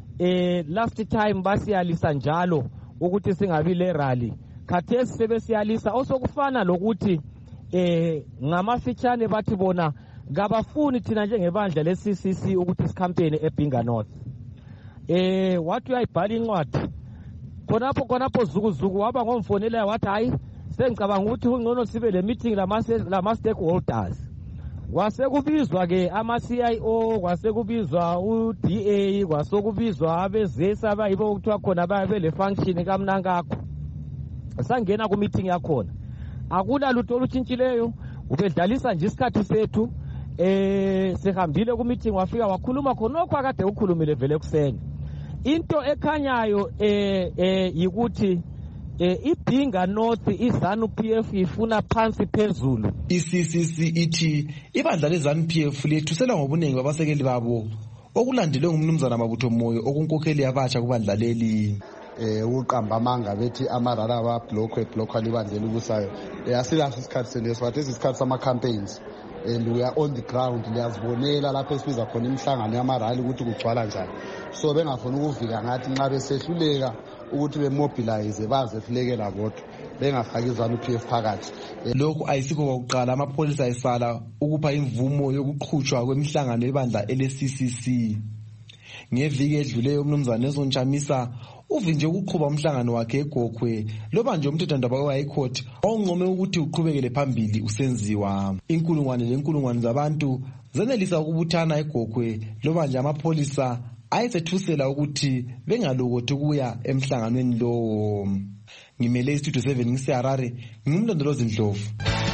last time basiyalisa njalo ukuthi singabi le rally, khathesi sebesiyalisa osokufana lokuthi ngamafitshane bathi bona ngabafuni thina njengebandla le-CCC ukuthi sikhampeyine eBinga North. wathi uyayibhala incwadi khonapho zukuzuku waba ngomfonela wathi hayi sengicabanga ukuthi ungcono sibe le meeting lama stakeholders. Kwasekubizwa ke ama-CIO, kwasekubizwa u-DA, kwasekubizwa abezesi abayibo okuthiwa khona bayabe le function kamnankakho. Sangena ku meeting yakhona akula lutho olutshintshileyo, ubedlalisa nje isikhathi sethu. Sihambile ku meeting wafika wakhuluma khonokho akade ukhulumile vele kuseni. Into ekhanyayo yikuthi iBhinga North iZANU-PF ifuna phansi phezulu. ICCC ithi ibandla leZANU-PF lethusela ngobunengi babasekeli babo okulandelwe ngumnumzana Mabutho Moyo okunkokheli abatsha kubandla leli. Uqamba amanga bethi amarara abablock alibandlela ukusayo asilaso isikhathi seleso wathi isikhathi sama-campaigns and we are on the ground. Liyazibonela lapho esibiza khona imihlangano yamarali ukuthi kugcwala njani, so bengafuna ukuvika ngathi nxa besehluleka ukuthi bemobilize bazehlulekela bodwa bengafaki iZANU-PF phakathi. Lokhu ayisikho kokuqala amapholisa esala ukupha imvumo yokuqhutshwa kwemihlangano yebandla ele-CCC. Ngeviki edluleyo umnumzana Nelson Chamisa uvinje ukuqhuba umhlangano wakhe eGokhwe loba nje umthethwandaba we-High Court ongome ukuthi uqhubekele phambili usenziwa. Inkulungwane zabantu zenelisa ukubuthana eGokhwe loba nje amapholisa ayethusela ukuthi bengalokothi ukuya emhlanganweni lowo. Ngimele iStudio 7 ngiseHarare, ngumlondolozi Ndlovu.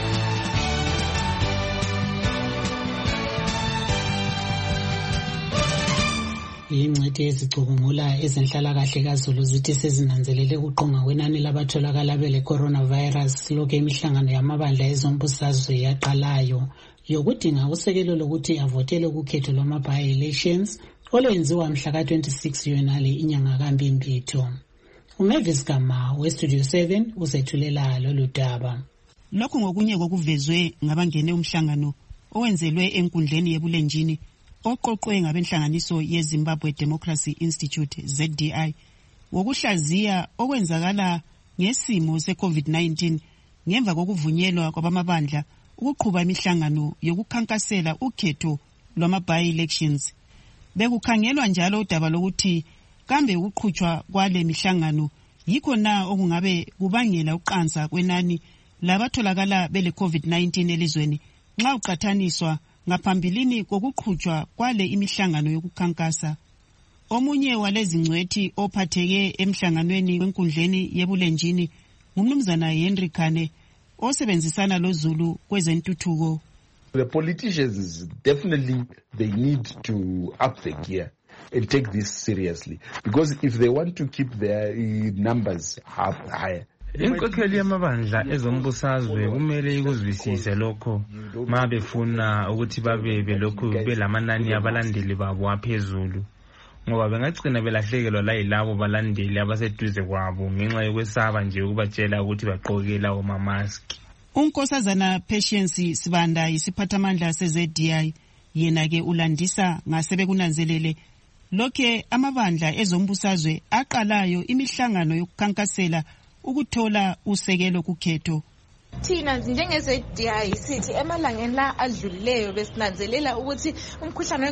Ingcithe ezicubungula ezenhlalakahle kaZulu zithi sezinanzelele ukuqonga kwenani labatholakala bele coronavirus lokho imihlangano yamabandla ezombusazwe yaqalayo yokudinga usekelo lokuthi avotele ukukhetho lwama-by-elections olwenziwa mhla ka-26 yonale inyanga kaMbimbitho. uMavis Gama weStudio 7 uzethulela lolu daba. Lokhu ngokunye kokuvezwe ngabangene umhlangano owenzelwe enkundleni yebulenjini oqoqwe ngabenhlanganiso yeZimbabwe Democracy Institute ZDI wokuhlaziya okwenzakala ngesimo seCovid-19 ngemva kokuvunyelwa kwabamabandla ukuqhuba imihlangano yokukhankasela ukhetho lwama-by-elections. Bekukhangelwa njalo udaba lokuthi kambe ukuqhutshwa kwale mihlangano yikho na okungabe kubangela uqansa kwenani labatholakala bele COVID-19 elizweni nxa uqathaniswa ngaphambilini kokuqhutshwa kwale imihlangano yokukhankasa. Omunye walezi ngcwethi ophatheke emhlanganweni wenkundleni yebulenjini ngumnumzana Henry Khane osebenzisana loZulu kwezentuthuko. The politicians definitely they need to up the gear and take this seriously, because if they want to keep their numbers up higher, inkokheli yamabandla ezombusazwe kumele ikuzwisise lokho ma befuna ukuthi babe belokhu belamanani abalandeli babo aphezulu, ngoba bengagcina belahlekelwa la yilabo balandeli abaseduze kwabo ngenxa yokwesaba nje ukubatshela ukuthi bagqoke lawo mamaski. Unkosazana Patience Sibanda isiphathamandla seZDI yena ke ulandisa ngasebe kunanzelele lokhe amabandla ezombusazwe aqalayo imihlangano yokukhankasela ukuthola usekelo kukhetho. Thina njenge-ZDI sithi emalangeni la adlulileyo besinanzelela ukuthi umkhuhlane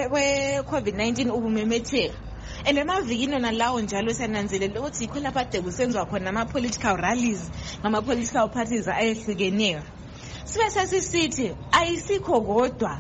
we-COVID-19 ubumemetheka. And emavikini nalawo njalo siyananzelela ukuthi yikho lapha ade kusenziwa khona ama-political rallies ngama-political parties ayehlukeneyo. Sibe sesisithi ayisikho kodwa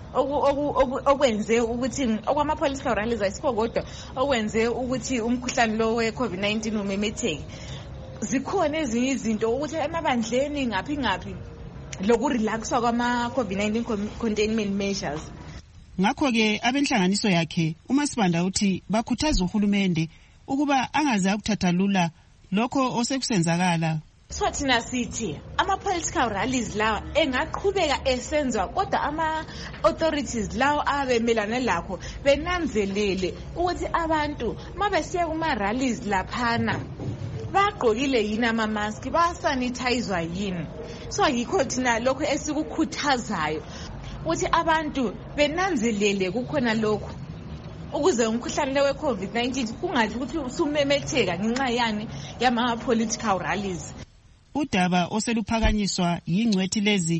okwenze ukuthi okwama-political rallies ayisikho kodwa okwenze ukuthi umkhuhlane lo we-COVID-19 umemetheke. Zikhona ezinye izinto ukuthi emabandleni ngaphi lokurelaxwa kwama-COVID-19 containment measures. Ngakho ke abenhlanganiso yakhe uMasibanda uthi bakhuthaza uhulumende ukuba angaze akuthatha lula lokho osekusenzakala. So thina sithi ama-political rallies lawa engaqhubeka esenzwa kodwa ama-authorities lawo abemelane lakho benanzelele ukuthi abantu mabesiya kuma-rallies laphana bagqokile yini amamaski, basanithayizwa yini. So yikho thina lokho esikukhuthazayo ukuthi abantu benanzelele kukhona lokho ukuze umkhuhlane we-COVID-19 kungathi ukuthi usumemetheka ngenxa yani yama-political rallies. Udaba oseluphakanyiswa yingcwethi lezi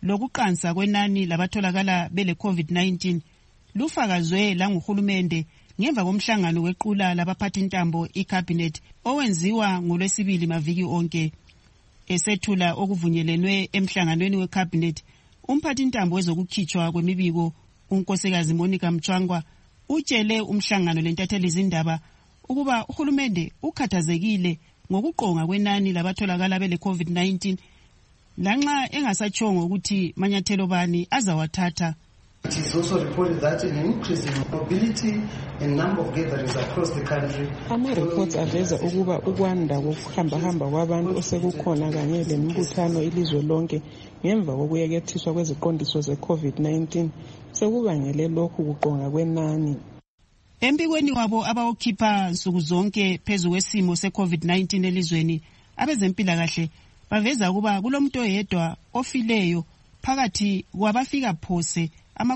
lokuqansa kwenani labatholakala bele COVID-19 lufakazwe languhulumende ngemva komhlangano wequla labaphathi intambo icabinet owenziwa ngoLwesibili maviki onke. Esethula okuvunyelenwe emhlanganweni wecabinet, umphathi intambo wezokukhitshwa kwemibiko unkosikazi Monica Mchwangwa utshele umhlangano lentatheli izindaba ukuba uhulumende ukhathazekile ngokuqonga kwenani labatholakala bele COVID-19 lanxa engasatshongo ukuthi manyathelo bani azawathatha. It is also reported that an increase in mobility and number of gatherings across the country. Ama-reports aveza ukuba ukwanda kokuhamba kwabantu osekukhona kanye lemibuthano ilizwe lonke ngemva kokuyekethiswa kweziqondiso ze-COVID-19 sekubangele lokhu kuqonga kwenani. Empikweni wabo abawukhipha nsuku zonke phezu kwesimo se-COVID-19 elizweni, abezempilakahle baveza ukuba kulomuntu oyedwa ofileyo phakathi kwabafika phose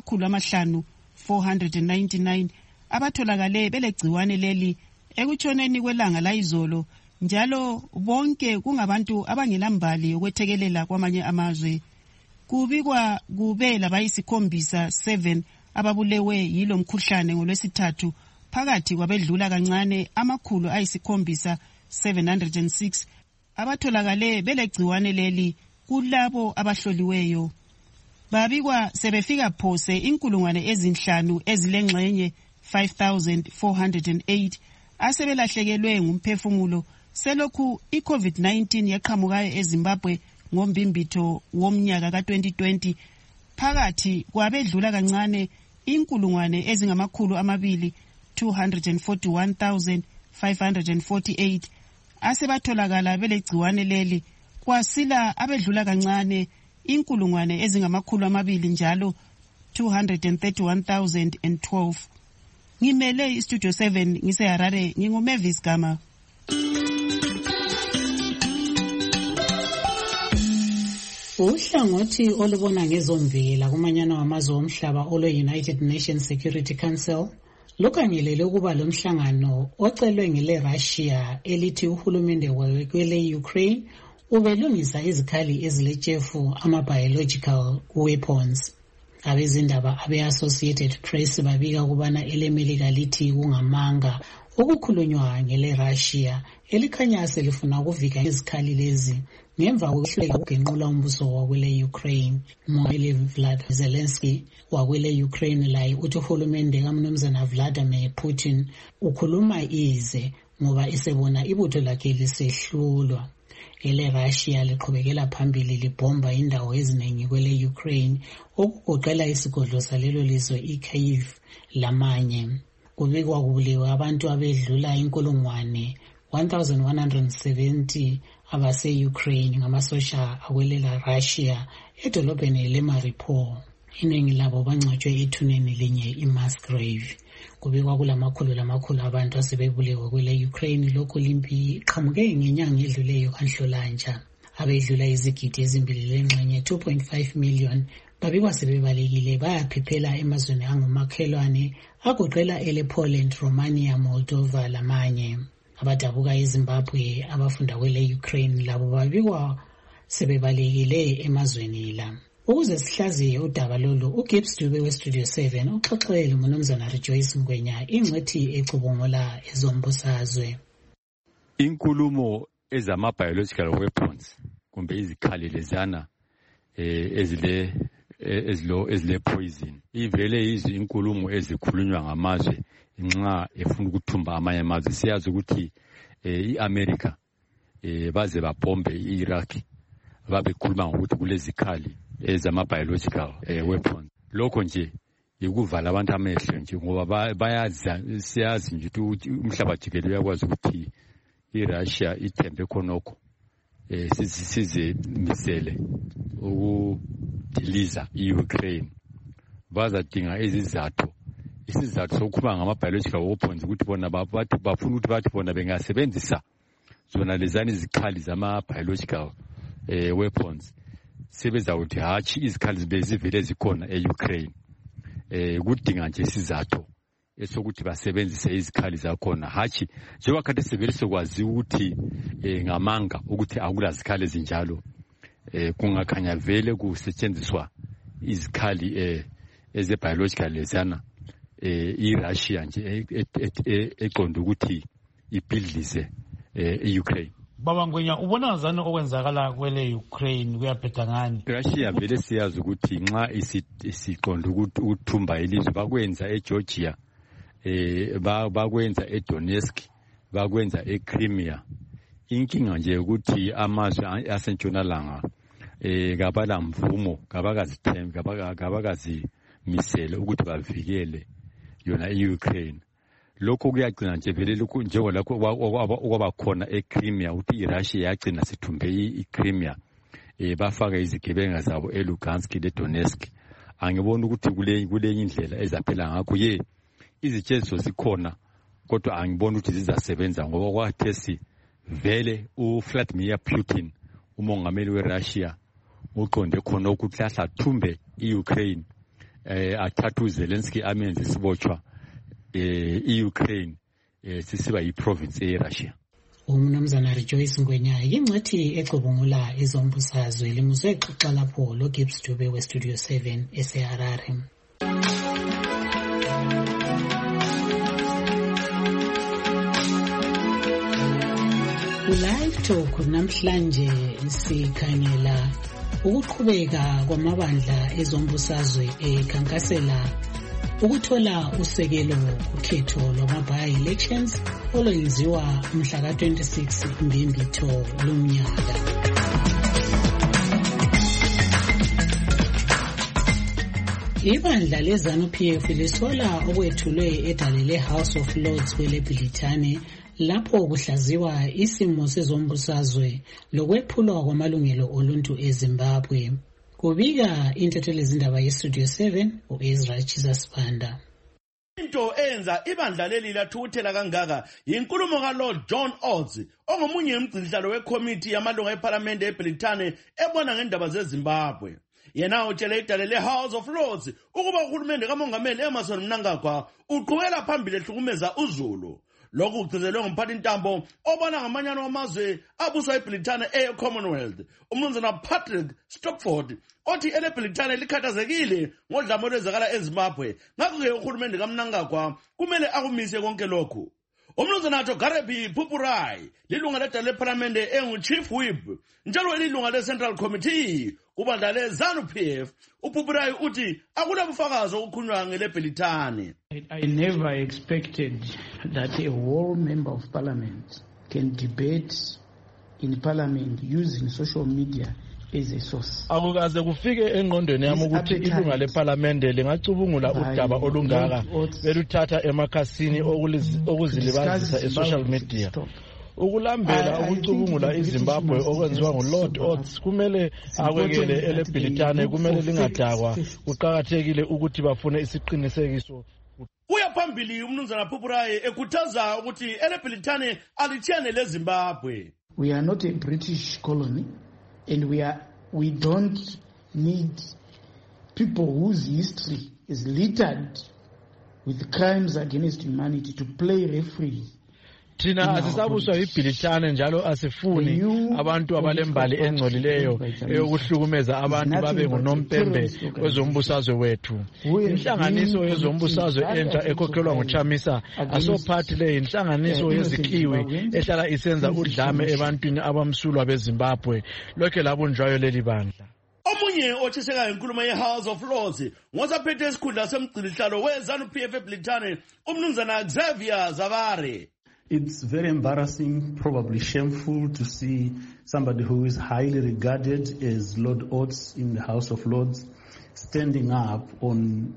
499 abatholakale belegciwane leli ekutshoneni kwelanga layizolo, njalo bonke kungabantu abangelambali yokwethekelela kwamanye amazwe. Kubikwa kube labayisikhombisa 7 ababulewe yilo mkhuhlane ngoLwesithathu phakathi kwabedlula kancane 706 abatholakale belegciwane leli kulabo abahloliweyo. Babikwa sebefika phose 5,000 ezilengxenye 5,408 asebelahlekelwe ngumphefumulo selokhu iCovid-19 yaqhamukayo eZimbabwe ngombimbitho womnyaka ka-2020 phakathi kwabedlula kancane 241,548 asebatholakala belegciwane leli, kwasila abedlula kancane 200,000 njalo 231,012. Ngimele iStudio 7 ngiseHarare, nginguMavis Gama. Uhlangothi olubona ngezomvela kumanyano wamazwe omhlaba olwe-United Nations Security Council lukhangelele ukuba lo mhlangano ocelwe ngele-Russia elithi uhulumende kwele-Ukraine ubelungisa izikhali eziletshefu ama-biological weapons. Abezindaba abe-Associated Press babika ukubana elemelika lithi kungamanga ukukhulunywa ngele-Russia elikhanya selifuna ukuvika izikhali lezi ngemva kokuhluleka ukugenqula umbuso wakwele-Ukraine. Umongameli Vladimir Zelensky wakwele-Ukraine laye uthi uhulumende kaMnumzana Vladimir Putin ukhuluma ize ngoba esebona ibutho lakhe lisehlulwa. Ele-Russia liqhubekela phambili libhomba indawo eziningi kwele-Ukraine okugoqela isigodlo salelo lizwe iKyiv lamanye. Kubikwa kubulewe abantu abedlula 1,170 abase-Ukraine ngamasosha akwelela Russia edolobheni leMariupol. Iningi labo bangcwatshwe ethuneni linye iMusgrave. Kubikwa kulamakhulu abantu asebebulewe kwele-Ukraine lokhu limpi iqhamuke ngenyanga edluleyo kaNhlolanja. Abedlula izigidi ezimbili lengxenye 2.5 million babikwa sebebalekile bayaphephela emazweni angumakhelwane agoqela ele-Poland, Romania, Moldova lamanye. Abadabuka eZimbabwe abafunda kwele-Ukraine labo babikwa sebebalekile emazweni la. Ukuze sihlaziye udaba lolu, uGibbs Dube weStudio 7 uxoxele uMnumzana Rejoice Ngwenya ingcwethi ecubungula ezombusazwe. Inkulumo ezama-biological weapons kumbe izikhali lezana ezile poison ivele yizo inkulumo ezikhulunywa ngamazwe nxa efuna ukuthumba amanye amazwe. Siyazi ukuthi i-America baze babhombe i-Iraq babekhuluma ngokuthi kulezikhali ezama-biological weapons. Lokho nje yikuvala abantu amehlo nje ngoba siyazi nje ukuthi umhlaba jikelele uyakwazi ukuthi iRussia ithembe khonokho sizimisele ukudiliza i-Ukraine. Bazadinga isizathu sokukhuluma ngama-biological weapons ukuthi bona bafuna ukuthi bathi bona bengasebenzisa zona lezani izikhali zama-biological weapons sebezawuthi hatshi izikhali bezivele zikhona e-Ukraine. Kudinga nje isizathu esokuthi basebenzise izikhali zakhona hatshi njengoba kade sevele sokwazi ukuthi ngamanga ukuthi akula zikhali ezinjalo. Kungakhanya vele kusetshenziswa izikhali eze-biological lezana iRussia nje eqonda ukuthi ibhidlize iUkraine. Baba Ngwenya, ubona ngani okwenzakala kwele Ukraine kuyaphetha ngani? Russia vele siyazi ukuthi nxa isiqonda ukuthumba ilizwe bakwenza eGeorgia, bakwenza eDonetsk, bakwenza eCrimea. Inkinga nje ukuthi amazwe asentshonalanga kabala mvumo, kabakazimisele ukuthi bavikele yona iUkraine. Lokho kuyagcina nje vele lokho njengoba okwaba khona eCrimea ukuthi iRussia yagcina sithumbe iCrimea bafaka izigebenga zabo eLugansk leDonetsk. Angibona ukuthi kule indlela ezaphela ngakho izitsheziso zikhona kodwa angibona ukuthi zizasebenza ngoba kwathesi vele uVladimir Putin umongameli weRussia uqonde khona ukuthi athumbe iUkraine athathe uZelensky amenze sibotshwa iUkraine sisiba yiprovince yeRussia. Umnumzana Rejoice Ngwenya yingcathi ecubungula izombusazwe limuzwe xoxa lapho lo Gibbs Dube we Studio 7 eseHarare. Live Talk namhlanje sikhangela ukuqhubeka kwamabandla ezombusazwe ekhankasela ukuthola usekelo kukhetho lwama-by-elections olwenziwa mhla ka-26 Mbimbitho lomnyaka. Ibandla leZANU-PF lisola okwethulwe edale House of Lords kweleBhilitane lapho kuhlaziwa isimo sezombusazwe lokwephulwa kwamalungelo oluntu eZimbabwe. Kubika intatheli zindaba yeStudio 7 uEzra Chisasibanda. Into enza ibandla leli lathukuthela kangaka yinkulumo kaLord John Oates ongomunye umgcinisihlalo wekomiti yamalunga eParliament eBrithani ebona ngendaba zeZimbabwe. Yena utshele idale leHouse of Lords ukuba uhulumende kamongameli Emmerson Mnangagwa uqhubela phambili ehlukumeza uZulu. Lokhu kugcizelwe ngumphathi ntambo obona ngamanyano amazwe abuswa eBrithani eCommonwealth umnumzana Patrick Stopford othi eleBrithani likhathazekile ngodlame olwenzakala eZimbabwe ngakho-ke uhulumende kaMnangagwa kumele akumise konke lokhu. Umnumzana Togarebi Pupurai lilunga ledale leParliament engu-Chief Whip njalo elilunga le-Central Committee kubandla leZANU-PF. uPupurai uthi akunabufakazi obukhulunywa ngeleBrithani. I never expected that a whole member of parliament can debate in parliament using social media as a source. Akukaze kufike engqondweni yami ukuthi ilunga leParliamente lingacubungula udaba olungaka beluthatha emakhasini okuzilibazisa e-social media. Ukulambela ukucubungula iZimbabwe okwenziwa nguLord Oates kumele akwekele eleBrithani, kumele lingadakwa. Kuqakathekile ukuthi bafune isiqinisekiso. Uya phambili umnumzana Pupurai ekhuthaza ukuthi eleBrithani alithiyane leZimbabwe. We are not a British colony and we don't need people whose history is littered with crimes against humanity to play referee. Thina asisabuswa yiBrithani njalo asifuni abantu abalembali engcolileyo eyokuhlukumeza abantu babe ngunompembe kwezombusazwe wethu. Inhlanganiso yezombusazwe entsha ekhokhelwa nguChamisa asophathi le inhlanganiso yezikiwi ehlala isenza udlame ebantwini abamsulwa beZimbabwe. Lokho labunjwayo leli bandla. Omunye otshiseka inkulumo yeHouse of Lords ngosaphethe esikhundla semgcinisihlalo weZANU-PF eBrithani umnumzana Xavier Zavare. It's very embarrassing, probably shameful to see somebody who is highly regarded as Lord Oates in the House of Lords standing up on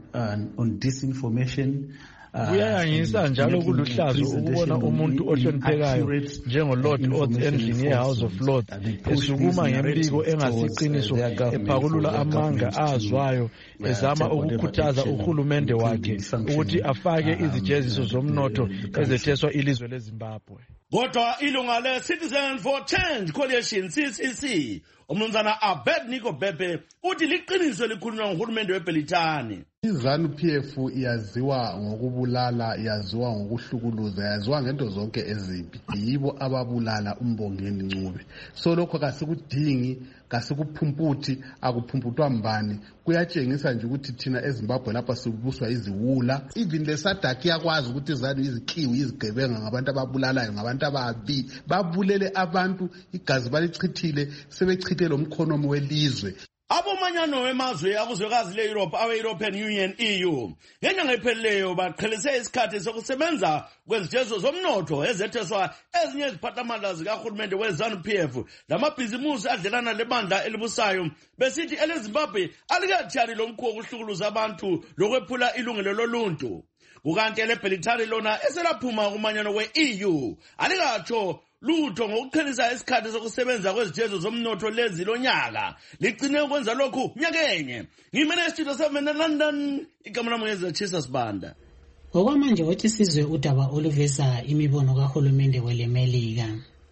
disinformation. Kuyayangisa njalo kuluhlazo ukubona umuntu ohloniphekayo njengoLord Oates endlini yeHouse of Lords esukuma ngembiko engasiqiniso ephakulula amanga azwayo ezama ukukhuthaza uhulumende wakhe ukuthi afake izijeziso zomnotho ezetheswa ilizwe leZimbabwe. Kodwa ilunga le-Citizens for Change Coalition CCC umnumzana Abednego Bebe uthi liqiniso likhulunywa nguhulumende weBrithani. iZANU-PF yaziwa ngokubulala, yaziwa ngokuhlukuluza, yaziwa ngento zonke ezimbi. Yibo ababulala uMbongeni Ncube. So lokho kasikudingi, kasikuphumputhi, akuphumputwa mbani. Kuyatshengisa nje ukuthi thina eZimbabwe lapha sibuswa iziwula. Even le SADC yakwazi ukuthi iZANU izikhiwi, izigebenga ngabantu ababulalayo, ngabantu ababi. Babulele abantu, igazi balichithile, sebechithe lo mkhonomi welizwe. Abomanyano wemazwe akuzwekazi le-Europe awe-European Union EU ngenyanga ephelileyo baqhelise isikhathi sokusebenza kwezijezo zomnotho ezetheswa ezinye iziphathamandla zikahulumende we-ZANU-PF lamabhizimusi adlelana lebandla elibusayo besithi eleZimbabwe alikathiyani lo mkhuba wokuhlukuluza abantu lokwephula ilungelo loluntu. Kukanti eleBrithani lona eselaphuma kumanyano we-EU alikatsho lutho ngokuqhelisa isikhathi sokusebenza kwezijezo zomnotho lezi lonyaka ligcine ukwenza lokhu nyakenye. Ngimene studio 7 eLondon, igama lami ngeZachisa Sibanda. Ngokwamanje wathi sizwe udaba oluveza imibono kahulumende weleMelika.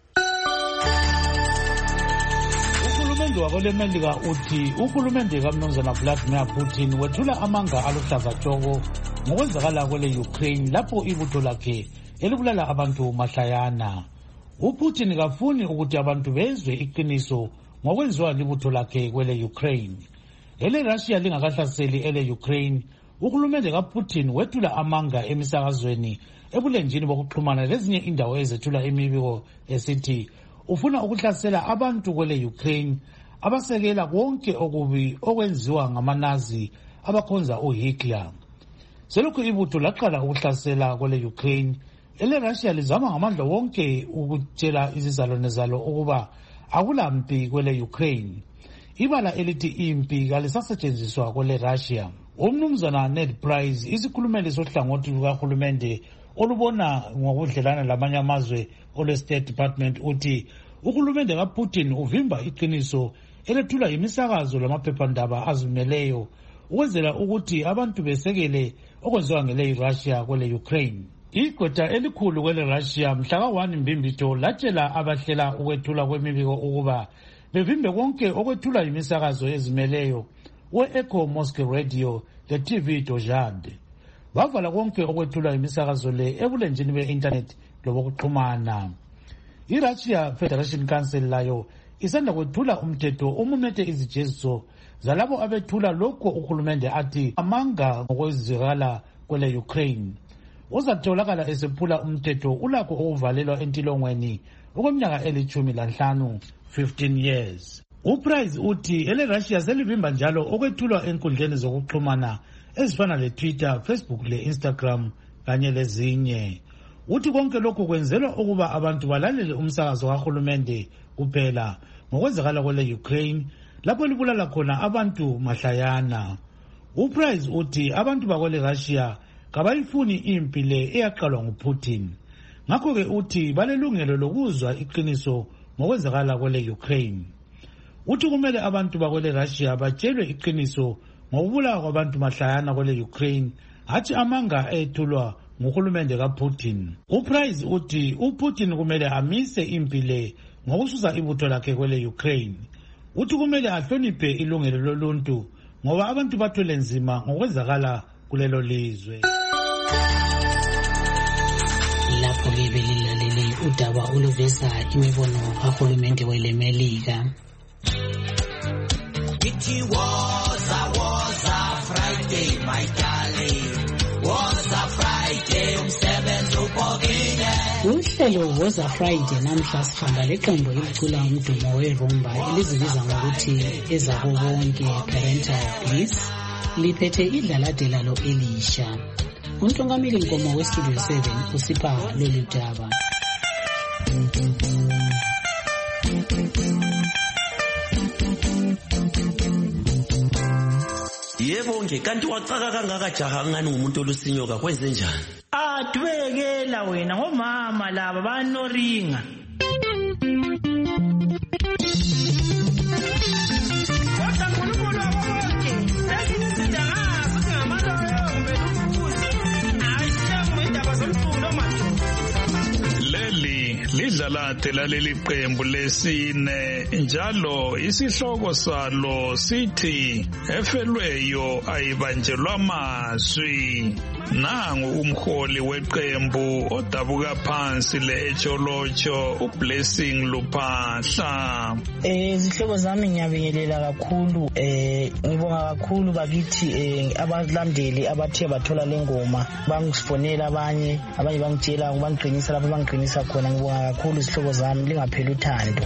Uhulumende wakweleMelika uthi uhulumende kaMnumzana Vladimir Putin wethula amanga aluhlaza tshoko ngokwenzakala kwele-Ukraine lapho ibutho lakhe elibulala abantu mahlayana. UPutin kafuni ukuthi abantu bezwe iqiniso ngokwenziwa libutho lakhe kwele-Ukraine. EleRussia lingakahlaseli ele-Ukraine, uhulumende kaPutin wethula amanga emisakazweni ebulenjini bokuxhumana lezinye indawo ezethula imibiko esithi ufuna ukuhlasela abantu kwele-Ukraine abasekela konke okubi okwenziwa ngamaNazi abakhonza uHitler. Selokhu ibutho laqala ukuhlasela kwele-Ukraine, eleRussia lizama ngamandla wonke ukutshela izizalwane zalo ukuba akulampi kwele-Ukraine. Ibala elithi impi kalisasetshenziswa kwele-Russia. UMnumzana Ned Price, isikhulumeli sohlangothi lukahulumende olubona ngokudlelana lamanye amazwe olwe-State Department, uthi uhulumende kaPutin uvimba iqiniso elethulwa yimisakazo lamaphephandaba azimeleyo ukwenzela ukuthi abantu besekele okwenziwa ngele-Russia kwele-Ukraine. Igqwetha elikhulu kwele-Russia mhlaka 1 Mbimbitho latshela abahlela ukwethula kwemibiko ukuba bevimbe konke okwethulwa yimisakazo ezimeleyo we-Echo Moscow Radio le-TV Dozhad. Bavala konke okwethulwa yimisakazo le ebulenjini be-internet lobokuxhumana. I-Russia Federation Council layo isanda kwethula umthetho umumethe izijeziso zalabo abethula lokho uhulumende athi amanga ngokwezikala kwele-Ukraine. Uzatholakala esephula umthetho ulakho ukuvalelwa entilongweni okweminyaka eli-15, 15 years. UPrice uthi ele-Russia selivimba njalo okwethulwa enkundleni zokuxhumana ezifana le-Twitter, Facebook, le-Instagram kanye lezinye. Uthi konke lokhu kwenzelwa ukuba abantu balalele umsakazo kahulumende kuphela ngokwenzakala kwele-Ukraine lapho libulala khona abantu mahlayana. UPrice uthi abantu bakwele-Russia kabayifuni impi le eyaqalwa nguPutin. Ngakho-ke uthi balelungelo lokuzwa iqiniso ngokwenzakala kwele-Ukraine. Uthi kumele abantu bakwele-Russia batshelwe iqiniso ngokubulawa kwabantu mahlayana kwele-Ukraine, hathi amanga ethulwa nguhulumende kaPutin. UPrice uthi uPutin kumele amise impi le ngokususa ibutho lakhe kwele-Ukraine. Uthi kumele ahloniphe ilungelo loluntu ngoba abantu bathwele nzima ngokwenzakala kulelo lizwe. Lapho-ke belilalele udaba oluveza imibono kahulumende weleMelika. It was a Friday, my darling. Was a Friday, umsebenzi ubhokile. Uhlelo was a Friday namhla sihamba leqembu elicula umdumo werumba elizibiza ngokuthi ezabo bonke Parental Bliss liphethe idlalade lalo elisha. Untongameli Nkomo weStudio 7 usipha lolu daba. Yebo nje kanti wacaka kangaka jaha ngani ngumuntu olusinyoka kwenze njani? Adwekela wena ngomama laba banoringa. idlalade laleli qembu lesine njalo isihloko salo sithi efelweyo ayibanjelwa amazwi. Nangu umholi weqembu odabuka phansi le-Etsholotsho uBlessing Luphahla. Izihlobo zami ngiyabingelela kakhulu, ngibonga kakhulu bakithi abalandeli abathe bathola lengoma bangifonela abanye bangitshela bangiqinisa lapho bangiqinisa khona. Ngibonga kakhulu izihlobo zami, lingapheli uthando.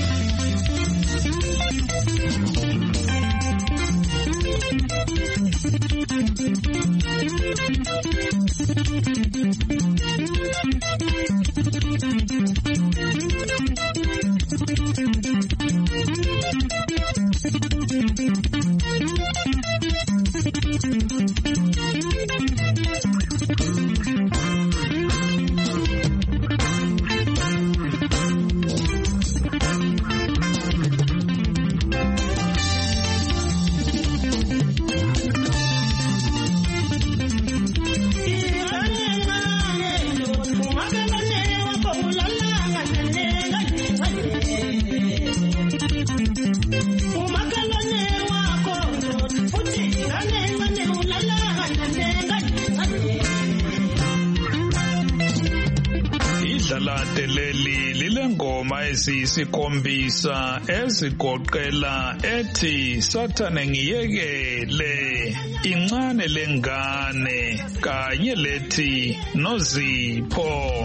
Idlalade leli lilengoma eziyisikhombisa ezigoqela ethi Sathane ngiyekele, incane lengane kanye lethi Nozipho.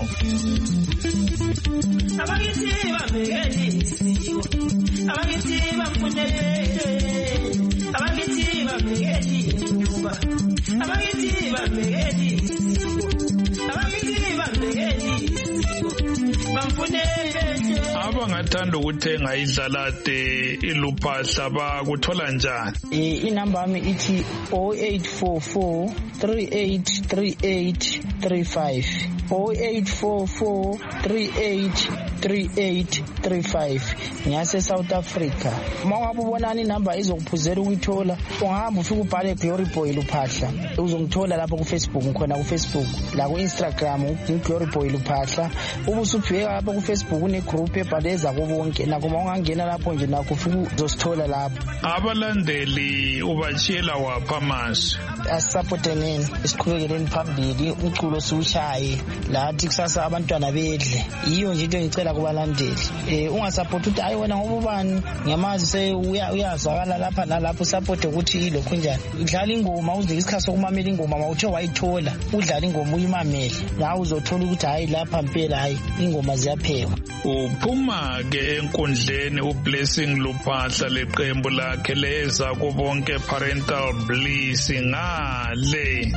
Abakithi bamekeli isiko, abakithi bamfunele, abakithi bamekeli induba, abakithi bamekeli isiko, abakithi bamekeli isiko, bamfunele. Abangathanda ukuthenga idlalade iluphahla bakuthola njani? Inamba yami ithi 0844 383835, 0844 383835. Ngiyase South Africa. Uma ngabe ubonana inamba izokuphuzela ukuyithola, ungahamba ufike ubhale Glory Boy Luphahla, uzongithola lapho ku-Facebook. Ngikhona ku-Facebook, la ku-Instagram uGlory Boy Luphahla. Ubusubheka lapho ku-Facebook une-group ebhaleza kubonke, nakho uma ungangena lapho nje nakho ufike uzosithola lapho. Abalandeli ubachiyela wapha amazwi? Asisaphoteneni, isiqhubekeleni phambili, umculo siwushaye lathi kusasa abantwana bedle. Iyo nje into ngicela kubalandeli. Ungasapoti ukuthi hayi wena ngoba ubani ngiyamazi uyazwakala lapha nalapho, support ukuthi ilokho njani. Idlala ingoma, uzike isikhathi sokumamela ingoma, mawuthe wayithola udlala ingoma uyimamele, nawe uzothola ukuthi hayi lapha mpela hayi ingoma ziyaphekwa. Uphuma ke enkundleni uBlessing Luphahla leqembu lakhe leza kubonke Parental Bliss ngale.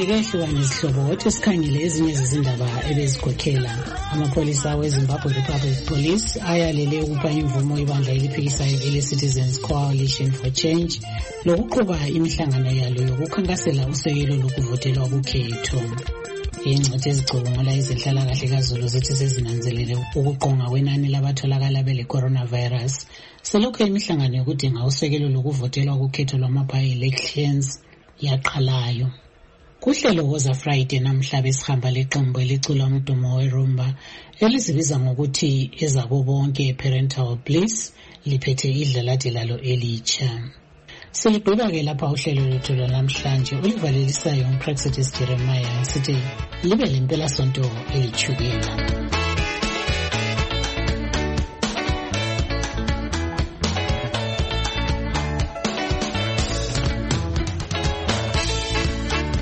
singeke ehlukane izihlobo kodwa sikhangele ezinye zezindaba ebezikhokhela. Amapholisa weZimbabwe Republic Police ayalele ukupha imvumo ibandla eliphikisayo ele-Citizens Coalition for Change lokuqhuba imihlangano yalo yokukhankasela usekelo lokuvotelwa kukhetho. Ingcitshi ezicubungula izenhlalakahle kaZulu zithi sezinanzelele ukuqonga kwenani labatholakala bele-coronavirus selokhu imihlangano yokudinga usekelo lokuvotelwa kukhetho lwama-by-elections yaqalayo. Kuhlelo Woza Friday namhla besihamba leqembu elicula umdumo weRumba elizibiza ngokuthi ezabo bonke Parental Bliss liphethe idlalade lalo elitsha. Silibheka-ke lapha uhlelo lwethu lwanamhlanje olivalelisayo uPraxidis Jeremiah sithi libe lempelasonto elithukela.